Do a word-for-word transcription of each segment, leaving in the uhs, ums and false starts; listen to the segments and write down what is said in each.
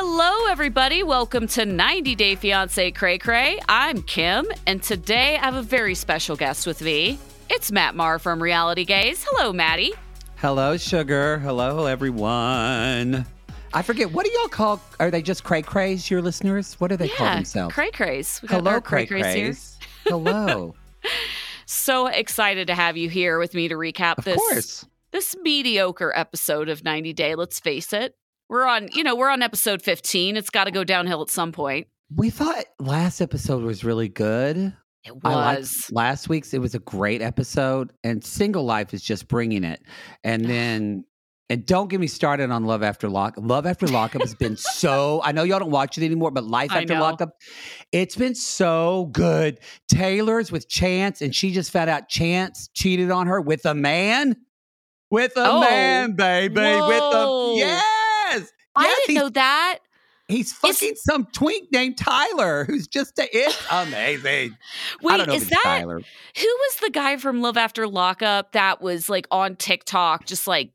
Hello, everybody. Welcome to ninety Day Fiancé Cray Cray. I'm Kim, and today I have a very special guest with me. It's Matt Marr from Reality Gaze. Hello, Maddie. Hello, Sugar. Hello, everyone. I forget, what do y'all call, are they just Cray Crays, your listeners? What do they yeah, call themselves? Cray Crays. We got Hello, our Cray Cray Crays here. Crays. Hello. So excited to have you here with me to recap Of this, course. this mediocre episode of ninety Day. Let's face it. We're on, you know, we're on episode fifteen. It's got to go downhill at some point. We thought last episode was really good. It I liked was. last week's. It was a great episode, and Single Life is just bringing it. And then, and don't get me started on Love After Lockup. Love After Lockup has been so, I know y'all don't watch it anymore, but Life I After know. Lockup, it's been so good. Taylor's with Chance, and she just found out Chance cheated on her with a man. With a Oh. man, baby. Whoa. With a, yes. I Yes, didn't he's- know that. He's fucking some twink named Tyler, who's just a it's amazing. Wait, I don't know is if it's that Tyler. who was the guy from Love After Lockup that was like on TikTok, just like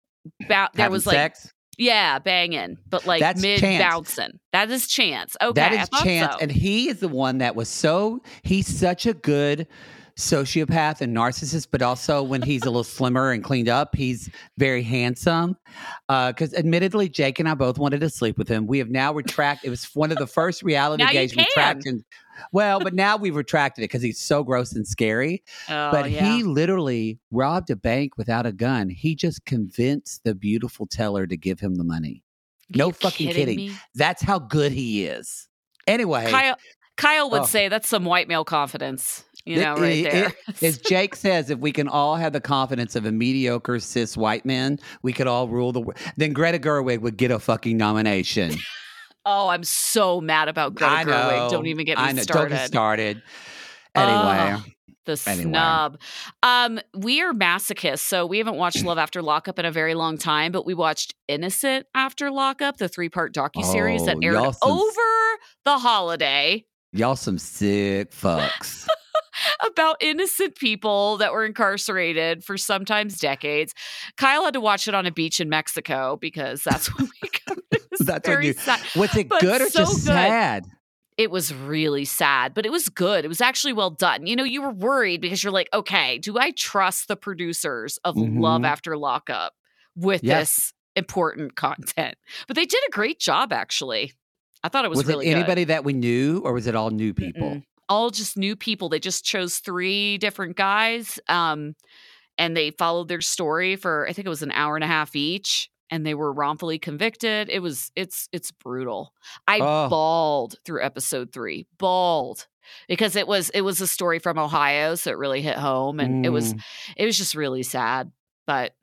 ba- there Having was like sex? yeah, banging, but like That's mid Chance. bouncing. That is Chance. Okay, That I is thought Chance, so. and he is the one that was so. He's such a good sociopath and narcissist, but also when he's a little slimmer and cleaned up, he's very handsome. Because admittedly, Jake and I both wanted to sleep with him. We have now retracted. It was one of the first reality Now you gays can. retracted. Well, but now we've retracted it because he's so gross and scary. oh, But yeah. he literally robbed a bank without a gun. He just convinced the beautiful teller to give him the money. No You fucking kidding kidding. me? That's how good he is. Anyway, Kyle Kyle would Oh. say that's some white male confidence. You It- know, right it- there. it- as Jake says, if we can all have the confidence of a mediocre cis white man, we could all rule the world. Then Greta Gerwig would get a fucking nomination. oh, I'm so mad about Greta I know. Gerwig. Don't even get me I know. started. Don't get started. Anyway, Ugh, the Anyway. snub. Um, we are masochists, so we haven't watched Love After Lockup in a very long time, but we watched Innocent After Lockup, the three-part docuseries that Oh, aired y'all some- over the holiday y'all some sick fucks. about innocent people that were incarcerated for sometimes decades. Kyle had to watch it on a beach in Mexico because that's when we got it. was That's when very you- sad. Was it But good or so just good. sad? It was really sad, but it was good. It was actually well done. You know, you were worried because you're like, okay, do I trust the producers of Love Mhm. After Lockup with Yes. this important content? But they did a great job, actually. I thought it was, Was, really it good. anybody that we knew, or was it all new people? Mm-mm. All just new people. They just chose three different guys, um, and they followed their story for I think it was an hour and a half each, and they were wrongfully convicted. It was it's it's brutal. I Oh. bawled through episode three, bawled because it was it was a story from Ohio, so it really hit home, and it was Mm. it was just really sad. But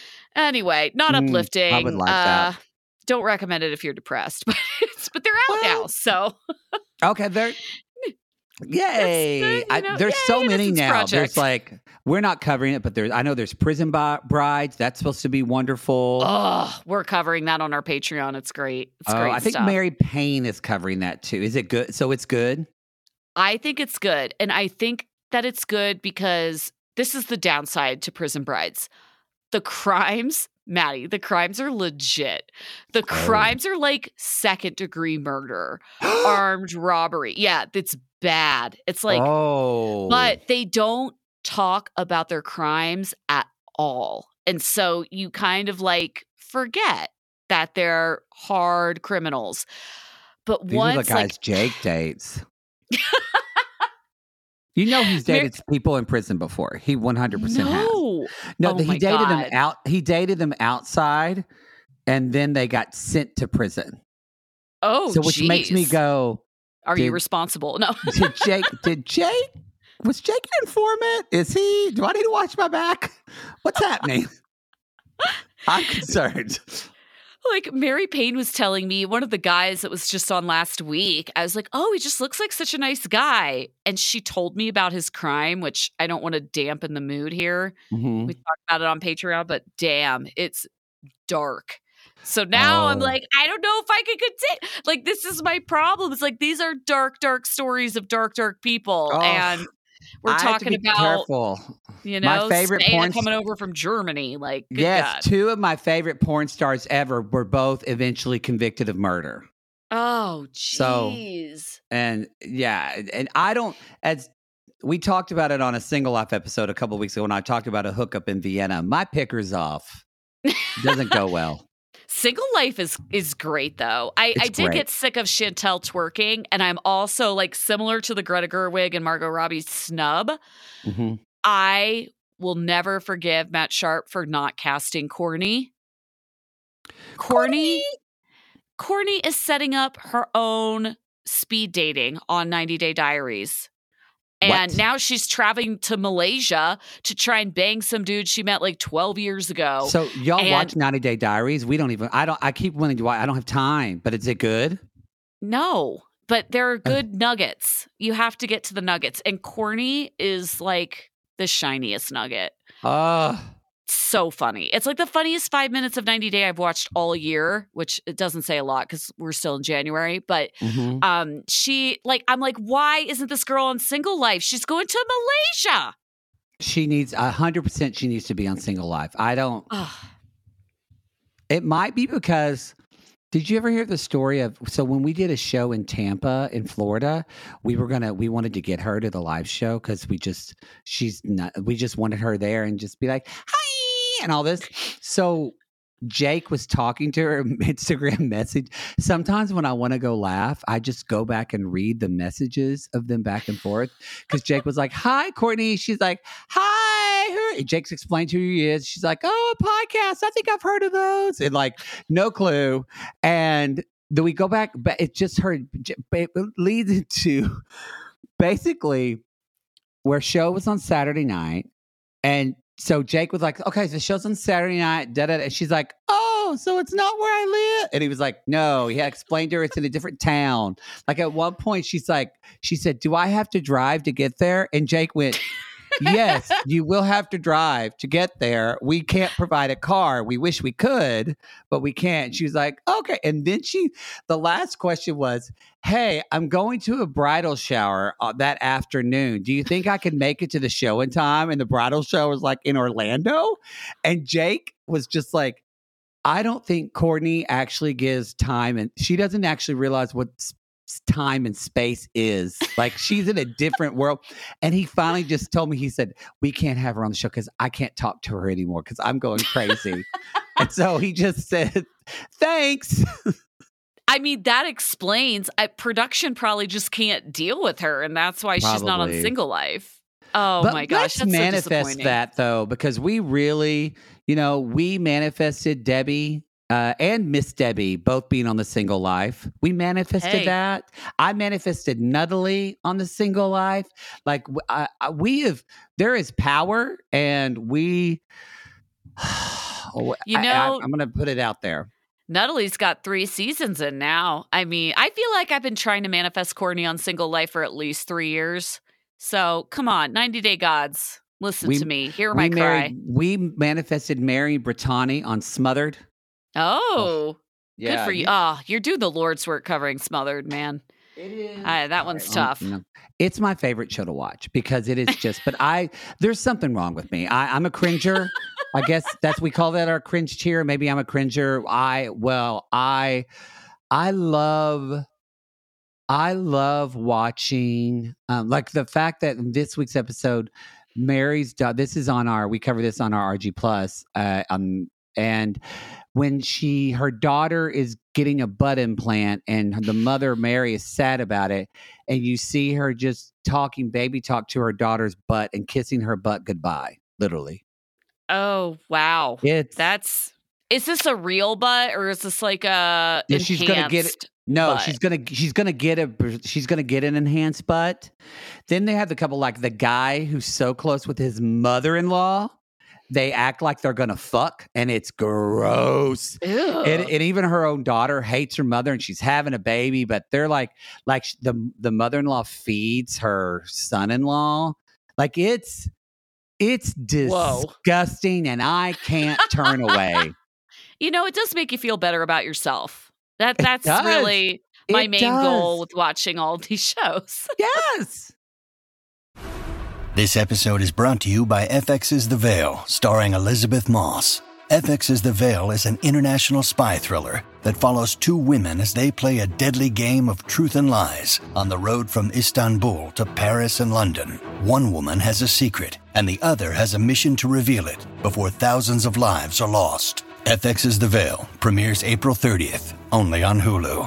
anyway, not Mm, uplifting. I would like uh, that. Don't recommend it if you're depressed, but it's, but they're out Well, now, so. Okay, there. Yay! the- you I, know, there's yay, so many Innocence now. Project. There's like we're not covering it, but there's I know there's Prison Bi- Brides. That's supposed to be wonderful. Oh, we're covering that on our Patreon. It's great. It's Oh, great I think stuff. Mary Payne is covering that too. Is it good? So it's good. I think it's good. And I think that it's good because this is the downside to Prison Brides. The crimes, Maddie, the crimes are legit. The crimes are like second degree murder, armed robbery. Yeah, it's bad. It's like, oh, but they don't talk about their crimes at all. And so you kind of like forget that they're hard criminals. But these once are the guys like Jake dates. You know he's Mar- dated people in prison before. He one hundred percent has. no. No, Oh he my dated God. them out. He dated them outside, and then they got sent to prison. Oh, so which makes me geez. go, Are you did- responsible? No. did Jake? Did Jake? Was Jake an informant? Is he? Do I need to watch my back? What's happening? I'm concerned. Like Mary Payne was telling me, one of the guys that was just on last week, I was like, oh, he just looks like such a nice guy. And she told me about his crime, which I don't want to dampen the mood here. Mhm. We talked about it on Patreon, but damn, it's dark. So now I'm Oh. like, I don't know if I can continue. Like, this is my problem. It's like, these are dark, dark stories of dark, dark people. Oh, and we're I have to talking be about, careful. you My know, favorite Spana porn- coming over from Germany. Like, good Yes, God. two of my favorite porn stars ever were both eventually convicted of murder. Oh, So, jeez. and yeah, and I don't, as we talked about it on a Single Life episode a couple of weeks ago when I talked about a hookup in Vienna. My picker's off. Doesn't go well. Single Life is is great though. I, It's I did great. get sick of Chantel twerking, and I'm also like similar to the Greta Gerwig and Margot Robbie snub. hmm I will never forgive Matt Sharp for not casting Courtney. Courtney, Courtney is setting up her own speed dating on ninety Day Diaries. And What? now she's traveling to Malaysia to try and bang some dude she met like twelve years ago. So y'all And- watch ninety Day Diaries? We don't even. I don't. I keep wanting to watch. I don't have time. But is it good? No, but there are good nuggets. You have to get to the nuggets. And Courtney is like the shiniest nugget. Uh So funny. It's like the funniest five minutes of ninety Day I've watched all year, which it doesn't say a lot because we're still in January. But mhm. um, she like, I'm like, why isn't this girl on Single Life? She's going to Malaysia. She needs a hundred percent. She needs to be on Single Life. I don't. Ugh. It might be because. Did you ever hear the story of? So when we did a show in Tampa, in Florida, we were gonna. We wanted to get her to the live show because we just. She's not. We just wanted her there and just be like, hi, and all this. So Jake was talking to her Instagram message. Sometimes when I want to go laugh, I just go back and read the messages of them back and forth. Because Jake was like, hi, Courtney. She's like, hi. Who? Jake's explained who he is. She's like, oh, a podcast. I think I've heard of those. And like, no clue. And then we go back, but it just heard, it leads into basically where show was on Saturday night. And so Jake was like, okay, the show's on Saturday night. Da, da, da. And she's like, oh, so it's not where I live. And he was like, no, he had explained to her it's in a different town. Like at one point, she's like, she said, do I have to drive to get there? And Jake went, yes, you will have to drive to get there. We can't provide a car. We wish we could, but we can't. She was like, okay. And then she, the last question was, hey, I'm going to a bridal shower uh, that afternoon. Do you think I can make it to the show in time? And the bridal shower was like in Orlando. And Jake was just like, I don't think Courtney actually gives time, and she doesn't actually realize what s- time and space is. Like she's in a different world. And he finally just told me, he said, we can't have her on the show because I can't talk to her anymore because I'm going crazy. And so he just said, thanks. I mean, that explains I, production probably just can't deal with her, and that's why she's not on Probably. Single Life. Oh But my gosh, let's that's so manifest disappointing. that though, because we really, you know, we manifested Debbie uh, and Miss Debbie both being on the Single Life. We manifested Hey. that. I manifested Nuttally on the Single Life. Like w- I, I- we have, there is power, and we. You I- I- know- I'm going to put it out there. Nuttallie's got three seasons in now. I mean, I feel like I've been trying to manifest Courtney on Single Life for at least three years. So come on, ninety Day Gods, listen We- to me. Hear my We cry. married. We manifested Mary Brittany on Smothered. Oh, good Yeah, for you. Oh, you're doing the Lord's work covering Smothered, man. It is. Uh, that one's Um, tough. you know, it's my favorite show to watch because it is just. But I, there's something wrong with me. I, I'm a cringer. I guess that's we call that our cringe tier. Maybe I'm a cringer. I well, I, I love. I love watching, um, like the fact that in this week's episode, Mary's. da- This is on our. We cover this on our R G Plus. Uh, um, and when she, her daughter is getting a butt implant, and the mother Mary is sad about it, and you see her just talking baby talk to her daughter's butt and kissing her butt goodbye, literally. Oh, wow. It's That's is this a real butt or is this like a Yeah, she's gonna get it- enhanced No, butt? she's gonna she's gonna get a she's gonna get an enhanced butt. Then they have the couple like the guy who's so close with his mother-in-law. They act like they're gonna fuck, and it's gross. Ew. And, and even her own daughter hates her mother, and she's having a baby. But they're like, like sh- the the mother-in-law feeds her son-in-law. Like it's it's Whoa. disgusting, and I can't turn away. You know, it does make you feel better about yourself. That It that's does. really my It main does. goal with watching all these shows. Yes. This episode is brought to you by F X's The Veil, starring Elizabeth Moss. F X's The Veil is an international spy thriller that follows two women as they play a deadly game of truth and lies on the road from Istanbul to Paris and London. One woman has a secret, and the other has a mission to reveal it before thousands of lives are lost. F X's The Veil premieres April thirtieth, only on Hulu.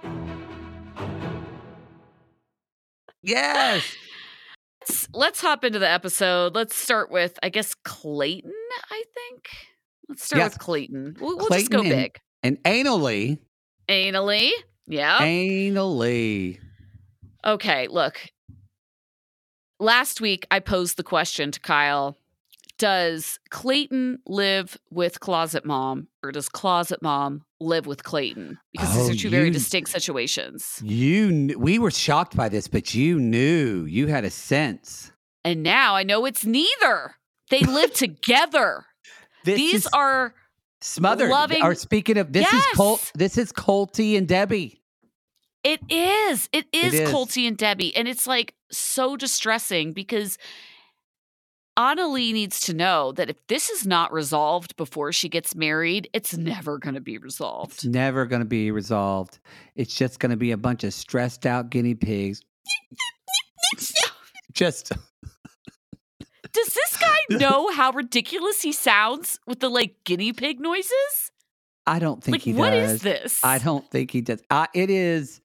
Yes. Let's, let's hop into the episode. Let's start with, I guess, Clayton, I think. Let's start Yes. with Clayton. We'll, we'll Clayton just go and, big. And anally. Anally. Yeah. Anally. Okay, look. Last week, I posed the question to Kyle. Does Clayton live with Closet Mom, or does Closet Mom live with Clayton? Because Oh, these are two very you- distinct situations. You, kn- we were shocked by this, but you knew. You had a sense. And now I know it's neither. They live together. This These is are smothered. loving- Or speaking of, this is Colt. Yes. This is Colty and Debbie. It is. It is, is. Colty and Debbie. And it's like so distressing because Annalie needs to know that if this is not resolved before she gets married, it's never going to be It's resolved. never going to be resolved. It's just going to be a bunch of stressed out guinea pigs. Just Does this guy know how ridiculous he sounds with the like guinea pig noises? I don't think Like, he what does. is this? I don't think he does. I, it is.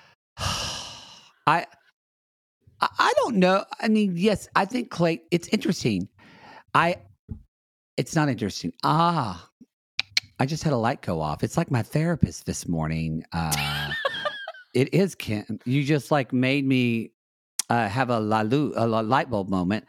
I. I I don't know. I mean, yes, I think Clay. It's interesting. I. It's not interesting. Ah, I just had a light go off. It's like my therapist this morning. Uh, it is Kim. You just like made me uh, have a, lalu, a la- light bulb moment.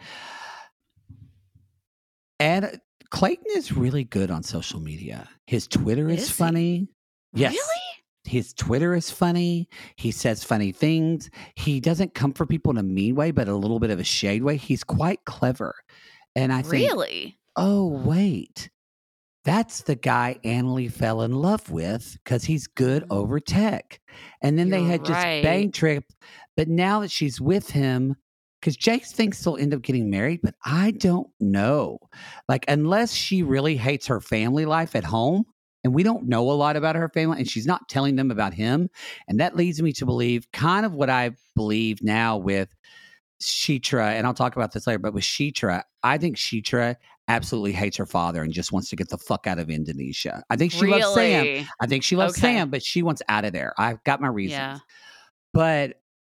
And Clayton is really good on social media. His Twitter is, Is he? funny. Yes. Really? His Twitter is funny. He says funny things. He doesn't come for people in a mean way, but a little bit of a shade way. He's quite clever. And I think, Really? oh, wait. That's the guy Annalie fell in love with because he's good over tech. And then they You're had just right. bang trip. But now that she's with him, because Jake thinks they'll end up getting married, but I don't know. Like, unless she really hates her family life at home, and we don't know a lot about her family, and she's not telling them about him. And that leads me to believe kind of what I believe now with Sheetra, and I'll talk about this later, but with Sheetra, I think Sheetra absolutely hates her father and just wants to get the fuck out of Indonesia. I think she really? loves Sam. I think she loves Okay. Sam, but she wants out of there. I've got my reasons. Yeah. But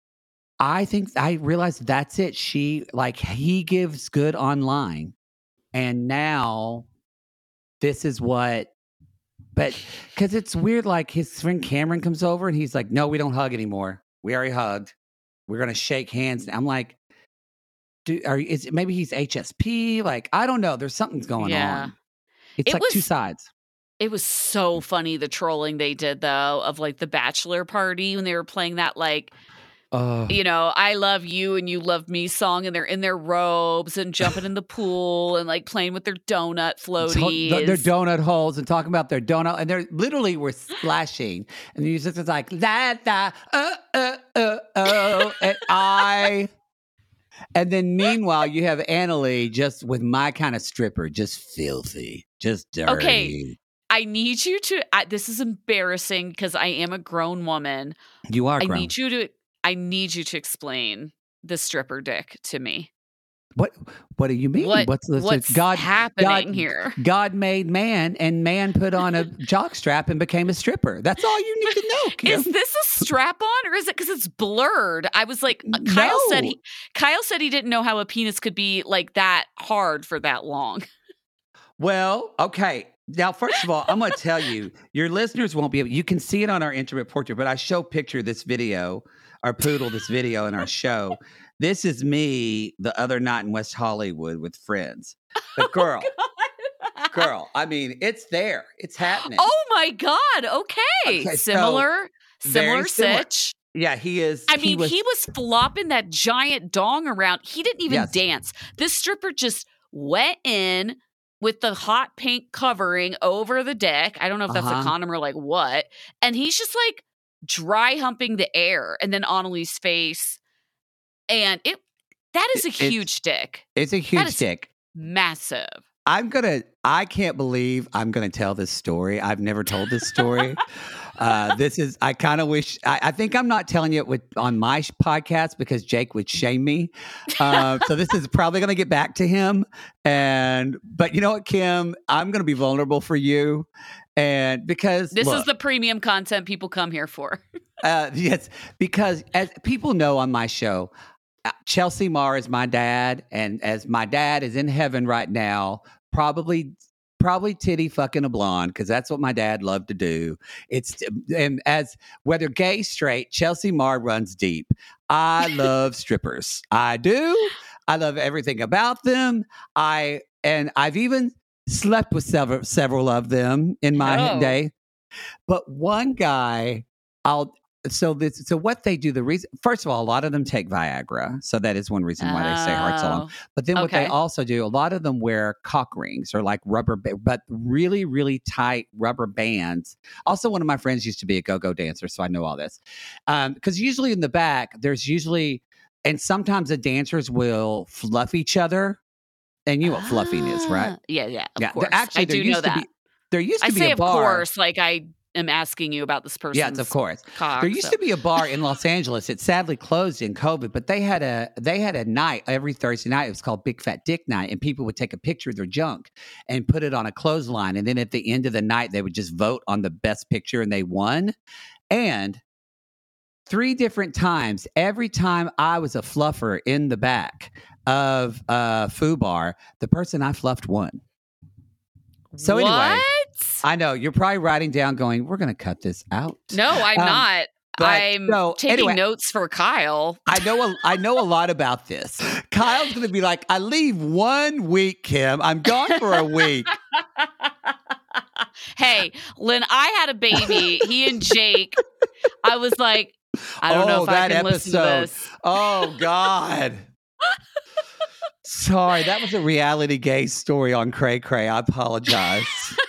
I think I realized that's it. She, like, he gives good online. And now this is what, but because it's weird, like his friend Cameron comes over and he's like, no, we don't hug anymore. We already hugged. We're going to shake hands. I'm like, do, are, is it, maybe he's H S P? Like, I don't know. There's something's going Yeah. on. It's It like two was- sides. It was so funny, the trolling they did, though, of like the bachelor party when they were playing that, like, Oh, you know, I love you and you love me song, and they're in their robes and jumping in the pool and like playing with their donut floaties. their donut holes and talking about their donut, and they're literally were splashing, and the music is like la da uh uh uh oh, and I, and then meanwhile you have Annalie just with my kind of stripper, just filthy, just dirty. Okay. I need you to, I, this is embarrassing because I am a grown woman. You are I grown. need you to, I need you to explain the stripper dick to me. What What do you mean? What, what's this? what's God happening God- here? God made man, and man put on a jock strap and became a stripper. That's all you need to know, Kim. Is this a strap on or is it because it's blurred? I was like, uh, Kyle said No. he, Kyle said he didn't know how a penis could be like that hard for that long. Well, okay. Now, first of all, I'm going to tell you, your listeners won't be able, you can see it on our intimate portrait, but I show picture this video, our poodle, this video in our show. This is me the other night in West Hollywood with friends. But girl, girl, I mean, it's there. It's happening. Oh my God. Okay. Okay, so, similar, similar very similar. sitch. Yeah, he is. I mean, he was, flopping that giant dong around. He didn't even Yes. dance. This stripper just went in with the hot pink covering over the deck. I don't know if that's Uh-huh. a condom or like what. And he's just like dry humping the air, and then Annalie's face. And it that is a It- it's- huge dick. It's a huge is- dick. Massive. I'm gonna. I can't believe I'm gonna tell this story. I've never told this story. uh, this is. I kind of wish. I, I think I'm not telling it with on my sh- podcast because Jake would shame me. Uh, so this is probably gonna get back to him. And but you know what, Kim, I'm gonna be vulnerable for you, and because this look, is the premium content people come here for. uh, yes, because as people know on my show. Chelsea Marr is my dad, and as my dad is in heaven right now, probably probably titty fucking a blonde because that's what my dad loved to do. It's and as whether gay straight, Chelsea Marr runs deep. I love strippers. I do. I love everything about them. I and I've even slept with several several of them in my Oh. day. But one guy, I'll. So this, so what they do, the reason, first of all, a lot of them take Viagra. So that is one reason why they stay heart so long. Oh, But then what they okay. also do, a lot of them wear cock rings or like rubber, ba- but really, really tight rubber bands. Also, one of my friends used to be a go-go dancer, so I know all this. Um, because usually in the back, there's usually, and sometimes the dancers will fluff each other. And you know what fluffing is, right? Ah, Yeah, yeah, of Yeah. there- course. Actually, I there do used know to that. be, there used I to be say, a of bar. course, like I am asking you about this person's Yes, of course. cock. There used so. to be a bar in Los Angeles. It sadly closed in COVID, but they had a they had a night every Thursday night. It was called Big Fat Dick Night, and people would take a picture of their junk and put it on a clothesline. And then at the end of the night, they would just vote on the best picture, and they won. And three different times, every time I was a fluffer in the back of uh, Foo Bar, the person I fluffed won. So what? anyway, I know you're probably writing down, going, "We're going to cut this out." No, I'm Um, not. but I'm no, taking anyway. notes for Kyle. I know a, I know a lot about this. Kyle's going to be like, I leave one week, Kim. I'm gone for a week. Hey, when I had a baby, he and Jake, I was like, I don't know Oh, if I that can listen to episode. this. Oh, God. Sorry, that was a reality gay story on Cray Cray. I apologize.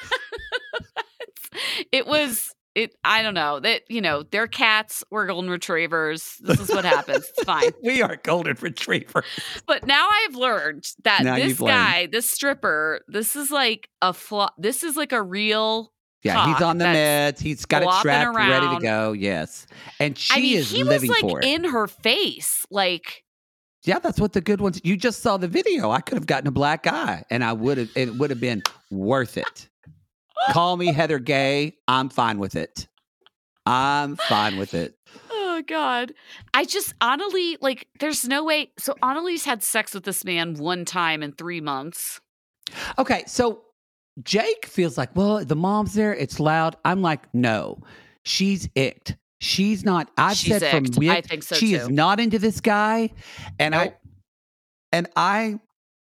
It was it. I don't know that you know they're cats. We're golden retrievers. This is what happens. It's fine. We are golden retrievers. But now I've learned that Now this you've learned. guy, this stripper, this is like a flaw. This is like a real. Yeah, he's cock on the that's meds. He's got it flopping strapped, ready to around. go. Yes. And she I mean, is he was living like for it. in her face, like. Yeah, that's what the good ones. You just saw the video. I could have gotten a black eye, and I would have. It would have been worth it. Call me Heather Gay. I'm fine with it. I'm fine with it. Oh God. I just Annalie, like, there's no way. So Annalise had sex with this man one time in three months. Okay, so Jake feels like, well, the mom's there. It's loud. I'm like, no, she's icked. She's not. I've She's said from icked. week, I think so, she too. is not into this guy, and Nope. I, and I,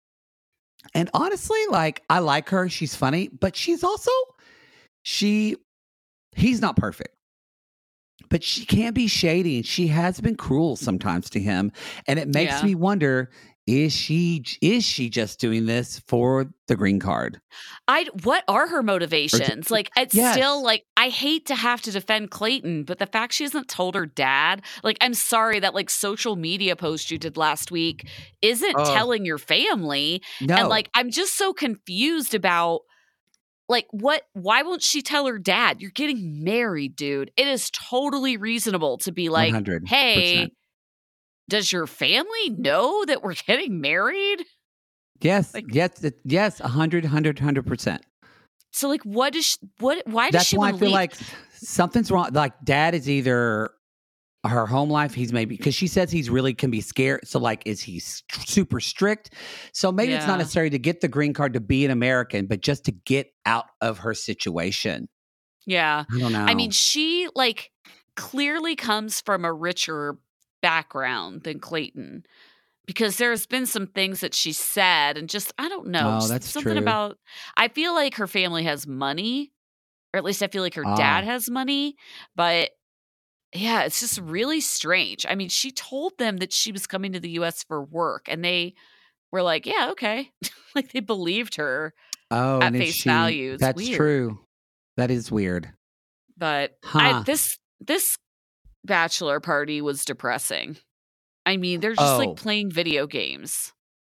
and honestly, like I like her. She's funny, but she's also she. He's not perfect, but she can be shady, and she has been cruel sometimes to him, and it makes Yeah. me wonder: is she is she just doing this for the green card? I what are her motivations? Like it's Yes. still like I hate to have to defend Clayton, but the fact she hasn't told her dad, like I'm sorry that like social media post you did last week isn't Oh. telling your family. No, And like I'm just so confused about like what why won't she tell her dad? You're getting married, dude. It is totally reasonable to be like, one hundred percent. hey, does your family know that we're getting married? Yes, Like- yes, it- yes, one hundred, one hundred, one hundred percent. So like what is she, what why does That's she why I want to feel leave? like something's wrong. Like dad is either her home life, he's maybe, because she says he's really can be scared. So like, is he s- super strict? So maybe it's not Yeah. necessary to get the green card to be an American, but just to get out of her situation. Yeah. I don't know. I mean, she like clearly comes from a richer background than Clayton because there's been some things that she said and just, I don't know. Oh, just that's something true. about, I feel like her family has money, or at least I feel like her Ah. dad has money, but yeah, it's just really strange. I mean, she told them that she was coming to the U S for work and they were like, yeah, okay. Like they believed her, oh, at and is face she- value, it's That's weird. true. That is weird. but Huh. I, this, this bachelor party was depressing. I mean, they're just Oh. like playing video games.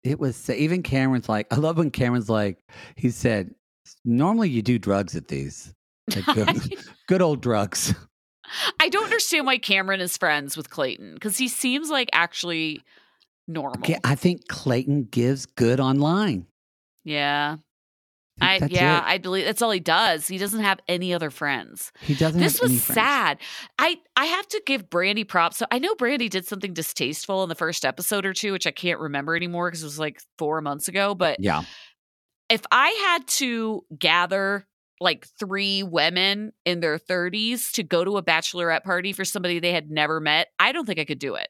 it was even Cameron's like, I love when Cameron's like, he said, normally you do drugs at these. Like good, good old drugs. I don't understand why Cameron is friends with Clayton because he seems like actually normal. Okay, I think Clayton gives good online. Yeah. I I think that's yeah, it. I believe that's all he does. He doesn't have any other friends. He doesn't This have any was friends. sad. I I have to give Brandy props. So I know Brandy did something distasteful in the first episode or two, which I can't remember anymore because it was like four months ago. But Yeah. if I had to gather like three women in their thirties to go to a bachelorette party for somebody they had never met, I don't think I could do it.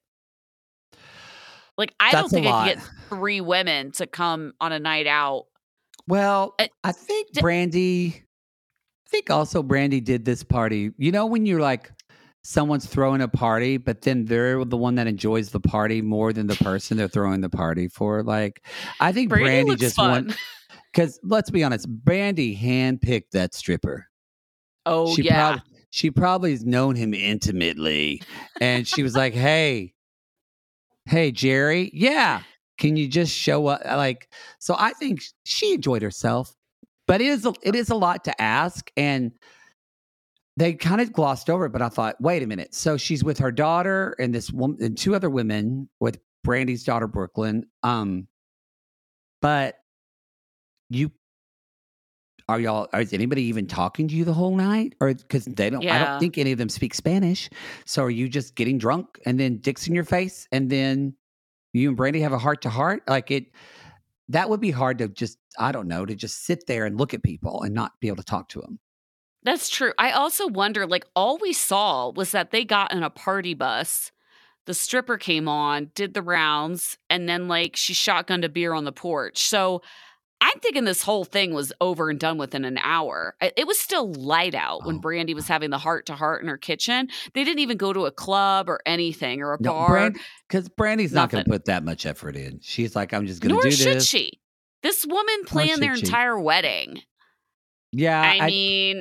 Like, I That's don't think a I lot. could get three women to come on a night out. Well, Uh, I think d- Brandy, I think also Brandy did this party. You know, when you're like, someone's throwing a party, but then they're the one that enjoys the party more than the person they're throwing the party for. Like, I think Brandy, Brandy looks just fun. won. Because let's be honest, Brandy handpicked that stripper. Oh, she yeah. Prob- she probably has known him intimately. And she was like, hey, hey, Jerry. Yeah. Can you just show up? Like, so I think she enjoyed herself, but it is a, it is a lot to ask. And they kind of glossed over it, but I thought, wait a minute. So she's with her daughter and this woman and two other women with Brandy's daughter, Brooklyn. Um, but you are y'all, is anybody even talking to you the whole night? Or because they don't, I Yeah. don't think any of them speak Spanish. So are you just getting drunk and then dicks in your face and then you and Brandy have a heart to heart? Like it, that would be hard to just, I don't know, to just sit there and look at people and not be able to talk to them. That's true. I also wonder, like, all we saw was that they got in a party bus. The stripper came on, did the rounds, and then, like, she shotgunned a beer on the porch. So I'm thinking this whole thing was over and done within an hour. I- It was still light out when Oh. Brandy was having the heart to heart in her kitchen. They didn't even go to a club or anything or a No, bar. Brandy, because Brandy's not going to Nothing. put that much effort in. She's like, I'm just going Nor to do should this. she. This woman Nor planned their should she. entire wedding. Yeah. I, I- mean,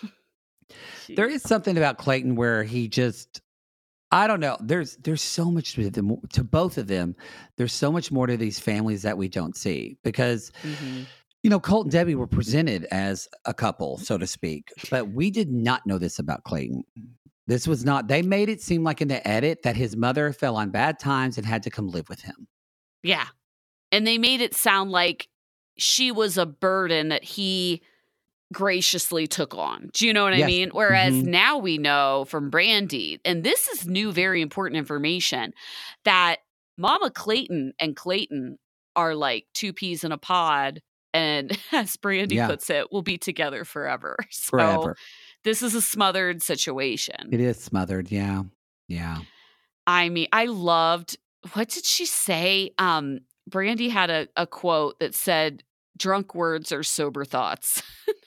there is something about Clayton where he just, I don't know. There's there's so much to them, to both of them. There's so much more to these families that we don't see because, Mhm. you know, Colt and Debbie were presented as a couple, so to speak, but we did not know this about Clayton. This was not, they made it seem like in the edit that his mother fell on bad times and had to come live with him. Yeah. And they made it sound like she was a burden that he graciously took on. Do you know what I Yes. mean? Whereas Mhm. now we know from Brandy, and this is new, very important information, that Mama Clayton and Clayton are like two peas in a pod. And as Brandy Yeah. puts it, will be together forever. So Forever. this is a smothered situation. It is smothered. Yeah. Yeah. I mean, I loved, what did she say? Um, Brandy had a, a quote that said, drunk words are sober thoughts.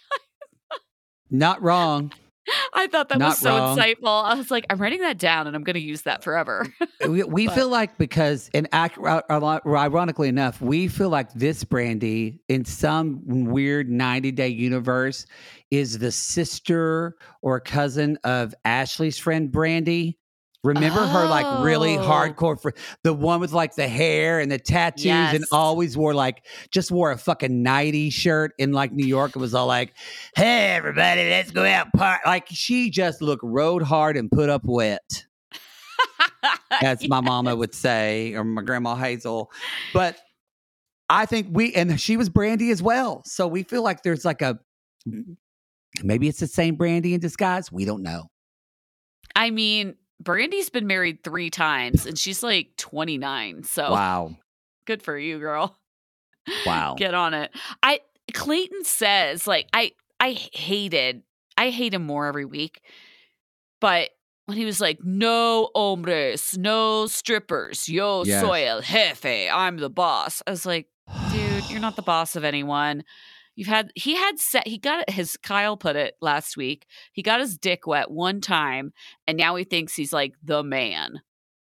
Not wrong. I thought that Not was so wrong. insightful. I was like, I'm writing that down and I'm going to use that forever. we we But- feel like because, and ac- ironically enough, we feel like this Brandy in some weird ninety day universe is the sister or cousin of Ashley's friend Brandy. Remember her like really Oh. hardcore, fr- the one with like the hair and the tattoos and Yes. always wore like, just wore a fucking nighty shirt in like New York. It was all like, hey, everybody, let's go out. Part. Like she just looked rode hard and put up wet, as my mama would say, or my grandma Hazel. But I think we, and she was Brandy as well. So we feel like there's like a, maybe it's the same Brandy in disguise. We don't know. I mean, Brandy's been married three times and she's like twenty-nine. So Wow. good for you, girl. Wow. Get on it. I Clayton says, like, I I hated, I hate him more every week. But when he was like, no hombres, no strippers, yo Yes. soy el jefe, I'm the boss. I was like, dude, you're not the boss of anyone. You've had, he had set, he got his, Kyle put it last week, he got his dick wet one time and now he thinks he's like the man.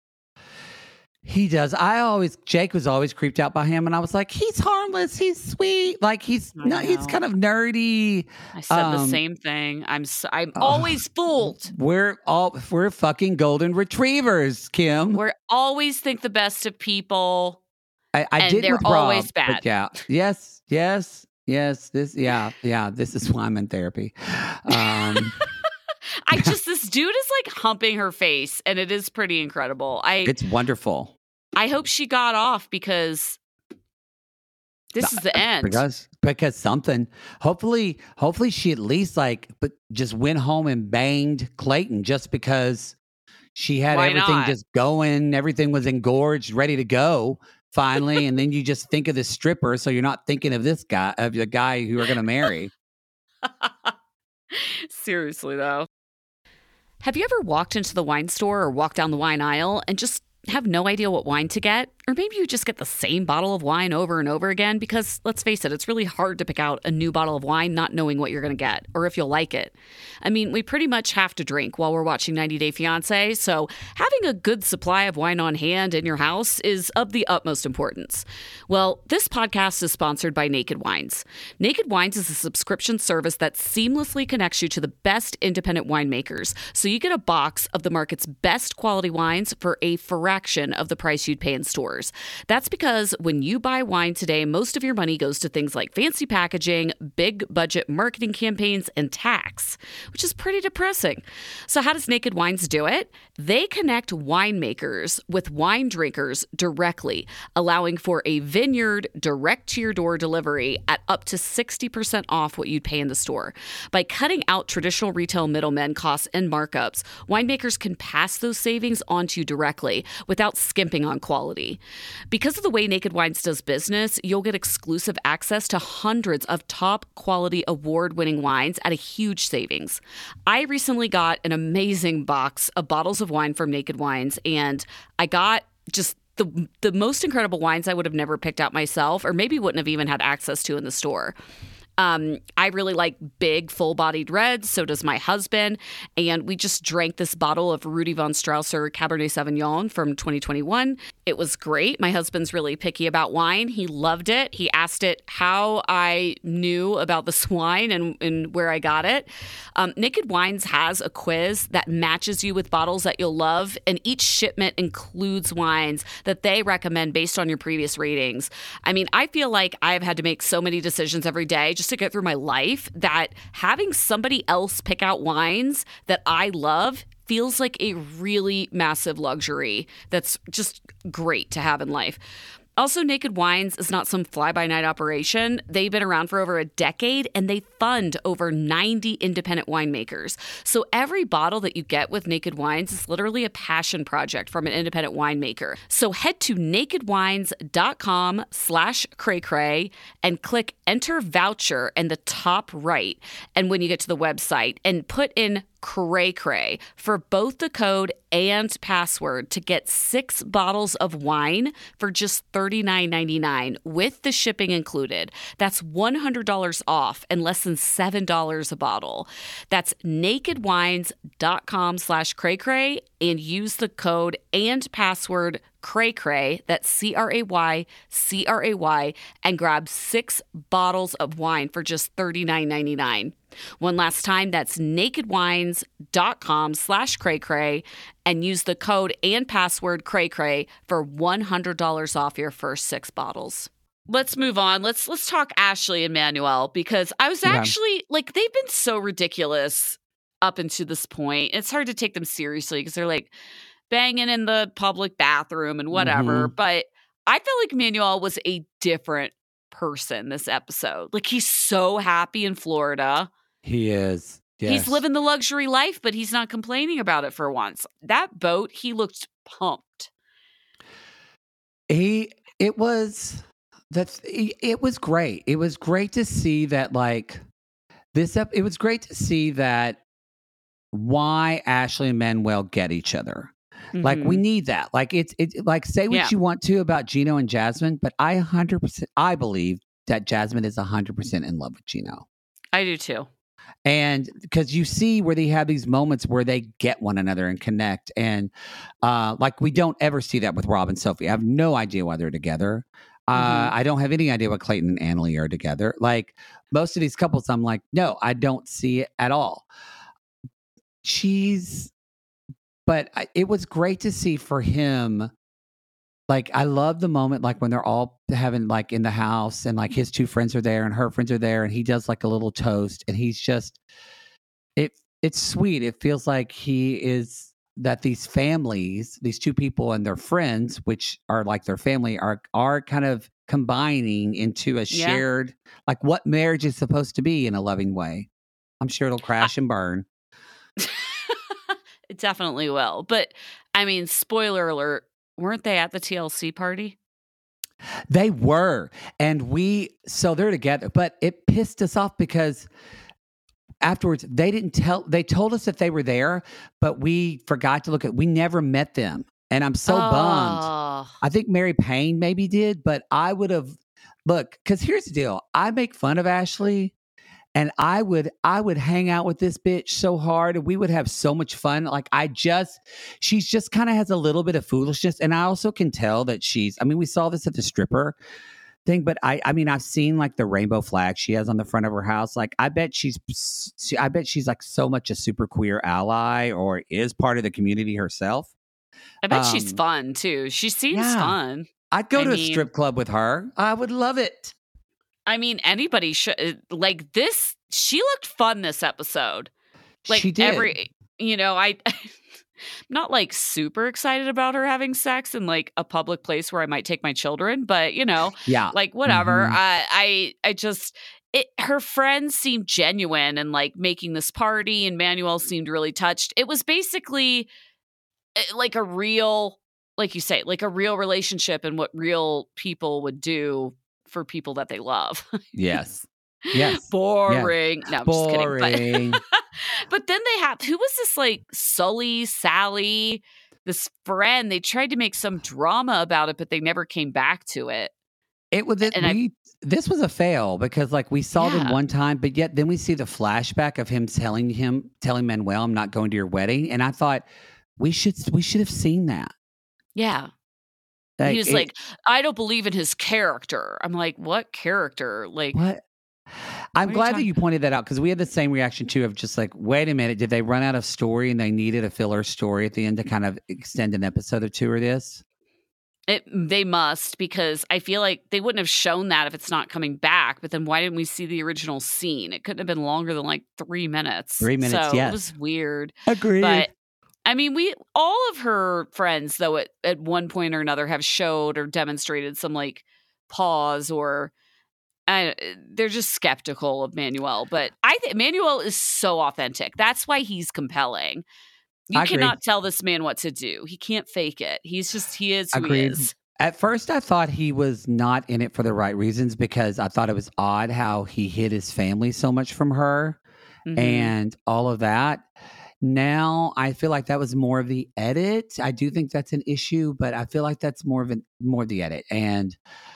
He does. I always, Jake was always creeped out by him, and I was like, he's harmless, he's sweet, like he's I no, he's know. kind of nerdy. I said the Um, same thing. I'm so, I'm oh. always fooled. We're all we're fucking golden retrievers, Kim. We always think the best of people. I, I and did they're with Rob, always but bad. yeah, yes, yes, yes. This, yeah, yeah. This is why I'm in therapy. Um, I just, this dude is like humping her face, and it is pretty incredible. I it's wonderful. I hope she got off because this is the end. Because because something. Hopefully, hopefully she at least like, but just went home and banged Clayton just because she had Why everything not? just going, everything was engorged, ready to go. Finally, and then you just think of the stripper, so you're not thinking of this guy, of the guy who you're going to marry. Seriously, though. Have you ever walked into the wine store or walked down the wine aisle and just have no idea what wine to get? Or maybe you just get the same bottle of wine over and over again because, let's face it, it's really hard to pick out a new bottle of wine not knowing what you're going to get or if you'll like it. I mean, we pretty much have to drink while we're watching ninety day fiancé, so having a good supply of wine on hand in your house is of the utmost importance. Well, this podcast is sponsored by Naked Wines. Naked Wines is a subscription service that seamlessly connects you to the best independent winemakers, so you get a box of the market's best quality wines for a fraction of the price you'd pay in stores. That's because when you buy wine today, most of your money goes to things like fancy packaging, big budget marketing campaigns, and tax, which is pretty depressing. So how does Naked Wines do it? They connect winemakers with wine drinkers directly, allowing for a vineyard direct-to-your-door delivery at up to sixty percent off what you'd pay in the store. By cutting out traditional retail middlemen costs and markups, winemakers can pass those savings on to you directly without skimping on quality. Because of the way Naked Wines does business, you'll get exclusive access to hundreds of top quality award-winning wines at a huge savings. I recently got an amazing box of bottles of wine from Naked Wines, and I got just the the most incredible wines I would have never picked out myself, or maybe wouldn't have even had access to in the store. Um, I really like big, full-bodied reds. So does my husband. And we just drank this bottle of Rudy von Strausser Cabernet Sauvignon from twenty twenty-one. It was great. My husband's really picky about wine. He loved it. He asked it how I knew about this wine and, and where I got it. Um, Naked Wines has a quiz that matches you with bottles that you'll love. And each shipment includes wines that they recommend based on your previous ratings. I mean, I feel like I've had to make so many decisions every day just to get through my life that having somebody else pick out wines that I love feels like a really massive luxury that's just great to have in life. Also, Naked Wines is not some fly-by-night operation. They've been around for over a decade, and they fund over ninety independent winemakers. So every bottle that you get with Naked Wines is literally a passion project from an independent winemaker. So head to nakedwines.com slash cray-cray and click Enter Voucher in the top right. And when you get to the website, and put in Cray Cray for both the code and password to get six bottles of wine for just thirty-nine ninety-nine with the shipping included. That's one hundred dollars off and less than seven dollars a bottle. That's nakedwines.com slash cray cray and use the code and password Cray Cray, that's C R A Y C R A Y, and grab six bottles of wine for just thirty-nine ninety-nine. One last time, that's nakedwines.com slash cray cray and use the code and password cray cray for one hundred dollars off your first six bottles. Let's move on. Let's let's talk Ashley and Manuel, because I was actually yeah. like, they've been so ridiculous up until this point. It's hard to take them seriously because they're like banging in the public bathroom and whatever. Mm-hmm. But I feel like Manuel was a different person this episode. Like, he's so happy in Florida. He is. Yes. He's living the luxury life, but he's not complaining about it for once. That boat, he looked pumped. He, it was, that's, it was great. It was great to see that, like, this, it was great to see that why Ashley and Manuel get each other. Mm-hmm. Like, we need that. Like, it's, it's like, say what yeah. you want to about Gino and Jasmine, but I one hundred percent, I believe that Jasmine is one hundred percent in love with Gino. I do too. And because you see where they have these moments where they get one another and connect. And uh, like, we don't ever see that with Rob and Sophie. I have no idea why they're together. Uh, mm-hmm. I don't have any idea why Clayton and Annalise are together. Like, most of these couples, I'm like, no, I don't see it at all. She's, but I, it was great to see for him Like, I love the moment, like, when they're all having, like, in the house and, like, his two friends are there and her friends are there and he does, like, a little toast and he's just it it's sweet. It feels like he is that these families, these two people and their friends, which are like their family, are are kind of combining into a Yeah. shared like, what marriage is supposed to be in a loving way. I'm sure it'll I crash and burn. It definitely will. But, I mean, spoiler alert, weren't they at the T L C party? They were. And we so they're together, but it pissed us off because afterwards they didn't tell they told us that they were there, but we forgot to look at we never met them. And I'm so bummed. Oh. I think Mary Payne maybe did, but I would have look, because here's the deal. I make fun of Ashley. And I would I would hang out with this bitch so hard and we would have so much fun. Like I just she's just kind of has a little bit of foolishness. And I also can tell that she's I mean, we saw this at the stripper thing, but I I mean, I've seen like the rainbow flag she has on the front of her house. Like I bet she's she, I bet she's like so much a super queer ally or is part of the community herself. I bet she's Um, fun too. She seems yeah. fun. I'd go I to a mean- strip club with her. I would love it. I mean, anybody should like this. She looked fun this episode. Like she did. every, you know, I, I'm not like super excited about her having sex in like a public place where I might take my children, but you know, yeah. like whatever. Mhm. I, I, I just, it, her friends seemed genuine and like making this party, and Manuel seemed really touched. It was basically eh, like a real, like you say, like a real relationship and what real people would do for people that they love. Yes. Yes. Boring. No, I'm just kidding. Boring. But, but then they have, who was this like Sully, Sally, this friend? They tried to make some drama about it, but they never came back to it. It was it, And I- we. This was a fail because like we saw them Yeah. one time, but yet then we see the flashback of him telling him telling Manuel, "I'm not going to your wedding," and I thought we should we should have seen that. Yeah. Like, he was it- like, I don't believe in his character. I'm like, what character? Like, "What?" I'm What are you glad that talking- you pointed that out because we had the same reaction too of just like, wait a minute, did they run out of story and they needed a filler story at the end to kind of extend an episode or two or this? it, they must, because I feel like they wouldn't have shown that if it's not coming back. But then why didn't we see the original scene? It couldn't have been longer than like three minutes. Three minutes, So yes. it was weird. Agreed. But I mean, we all of her friends, though, at, at one point or another, have showed or demonstrated some like pause or uh, they're just skeptical of Manuel. But I think Manuel is so authentic. That's why he's compelling. You I agree. cannot tell this man what to do. He can't fake it. He's just he is who Agreed. he is. At first, I thought he was not in it for the right reasons because I thought it was odd how he hid his family so much from her Mhm. and all of that. Now, I feel like that was more of the edit. I do think that's an issue, but I feel like that's more of an, more of the edit. And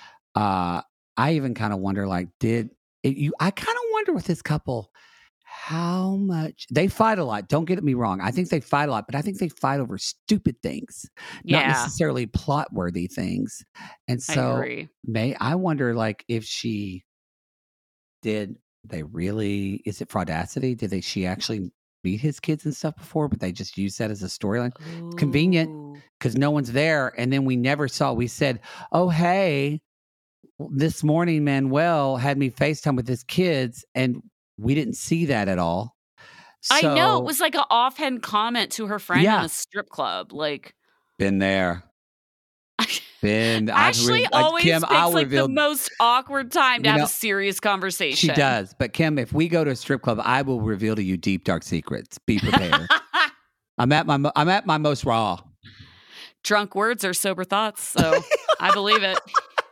uh, I even kind of wonder, like, did it, you? I kind of wonder with this couple how much they fight a lot. Don't get me wrong. I think they fight a lot, but I think they fight over stupid things, not Yeah, necessarily plot worthy things. And I so, agree. may I wonder, like, if she did they really? Is it fraudacity? Did they? She actually meet his kids and stuff before, but they just use that as a storyline convenient. Ooh. because no one's there. And then we never saw. We said, "Oh, hey, this morning Manuel had me FaceTime with his kids," and we didn't see that at all. I know. So- It was like an offhand comment to her friend Yeah. in a strip club. Like, been there. Been I've Ashley re- uh, always Kim, picks I'll like reveal- the most awkward time to You have know, a serious conversation. She does. But Kim, if we go to a strip club, I will reveal to you deep dark secrets. Be prepared. I'm at my mo- I'm at my most raw. Drunk words are sober thoughts, so I believe it.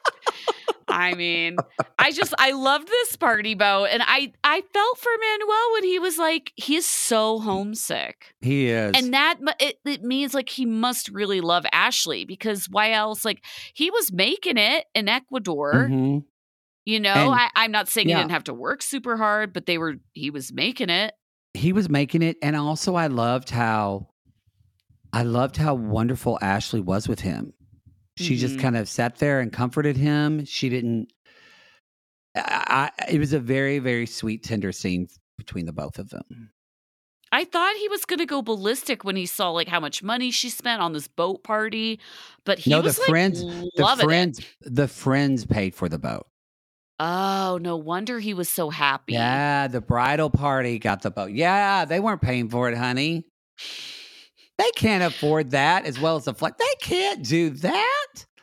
I mean, I just I loved this party boat, and I I felt for Manuel when he was like he is so homesick, He is. and that mu- it, it means like he must really love Ashley, because why else? Like he was making it in Ecuador, Mhm. you know. And- I, I'm not saying yeah. he didn't have to work super hard, but they were he was making it. He was making it, and also I loved how I loved how wonderful Ashley was with him. She just Mhm. kind of sat there and comforted him. She didn't. I, I, it was a very, very sweet, tender scene between the both of them. I thought he was going to go ballistic when he saw like how much money she spent on this boat party, but he No, was the like friends, the loving friends, it. the friends paid for the boat. Oh, no wonder he was so happy. Yeah, the bridal party got the boat. Yeah, they weren't paying for it, honey. They can't afford that as well as the flight. They can't do that.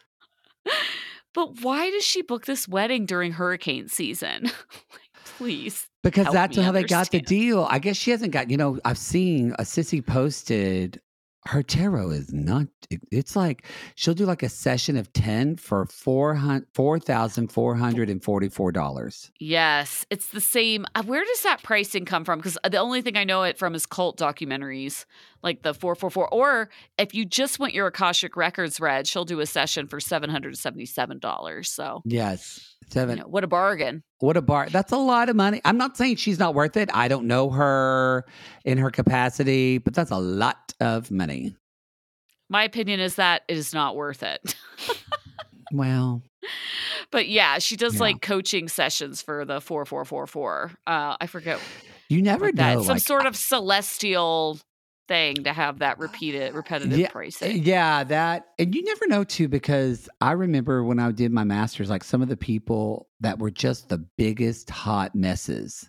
But why does she book this wedding during hurricane season? Like, please. Because help that's me how they got the understand. deal. I guess she hasn't got, you know, I've seen a Sissy posted her tarot is not, it- it's like she'll do like a session of ten for four thousand four hundred forty-four dollars. Yes, it's the same. uh, Where does that pricing come from? Because the only thing I know it from is cult documentaries, like the four four four. Or if you just want your Akashic Records read, she'll do a session for seven hundred seventy-seven dollars. So, Yes. you Seven. know, what a bargain. What a bar. That's a lot of money. I'm not saying she's not worth it. I don't know her in her capacity, but that's a lot of money. My opinion is that it is not worth it. Well, But yeah, she does Yeah. like coaching sessions for the four four four four. Uh, I forget you never what that. know. It's some like, sort of celestial thing to have that repeated, repetitive Yeah, pricing. Yeah, that, and you never know too, because I remember when I did my master's, like some of the people that were just the biggest hot messes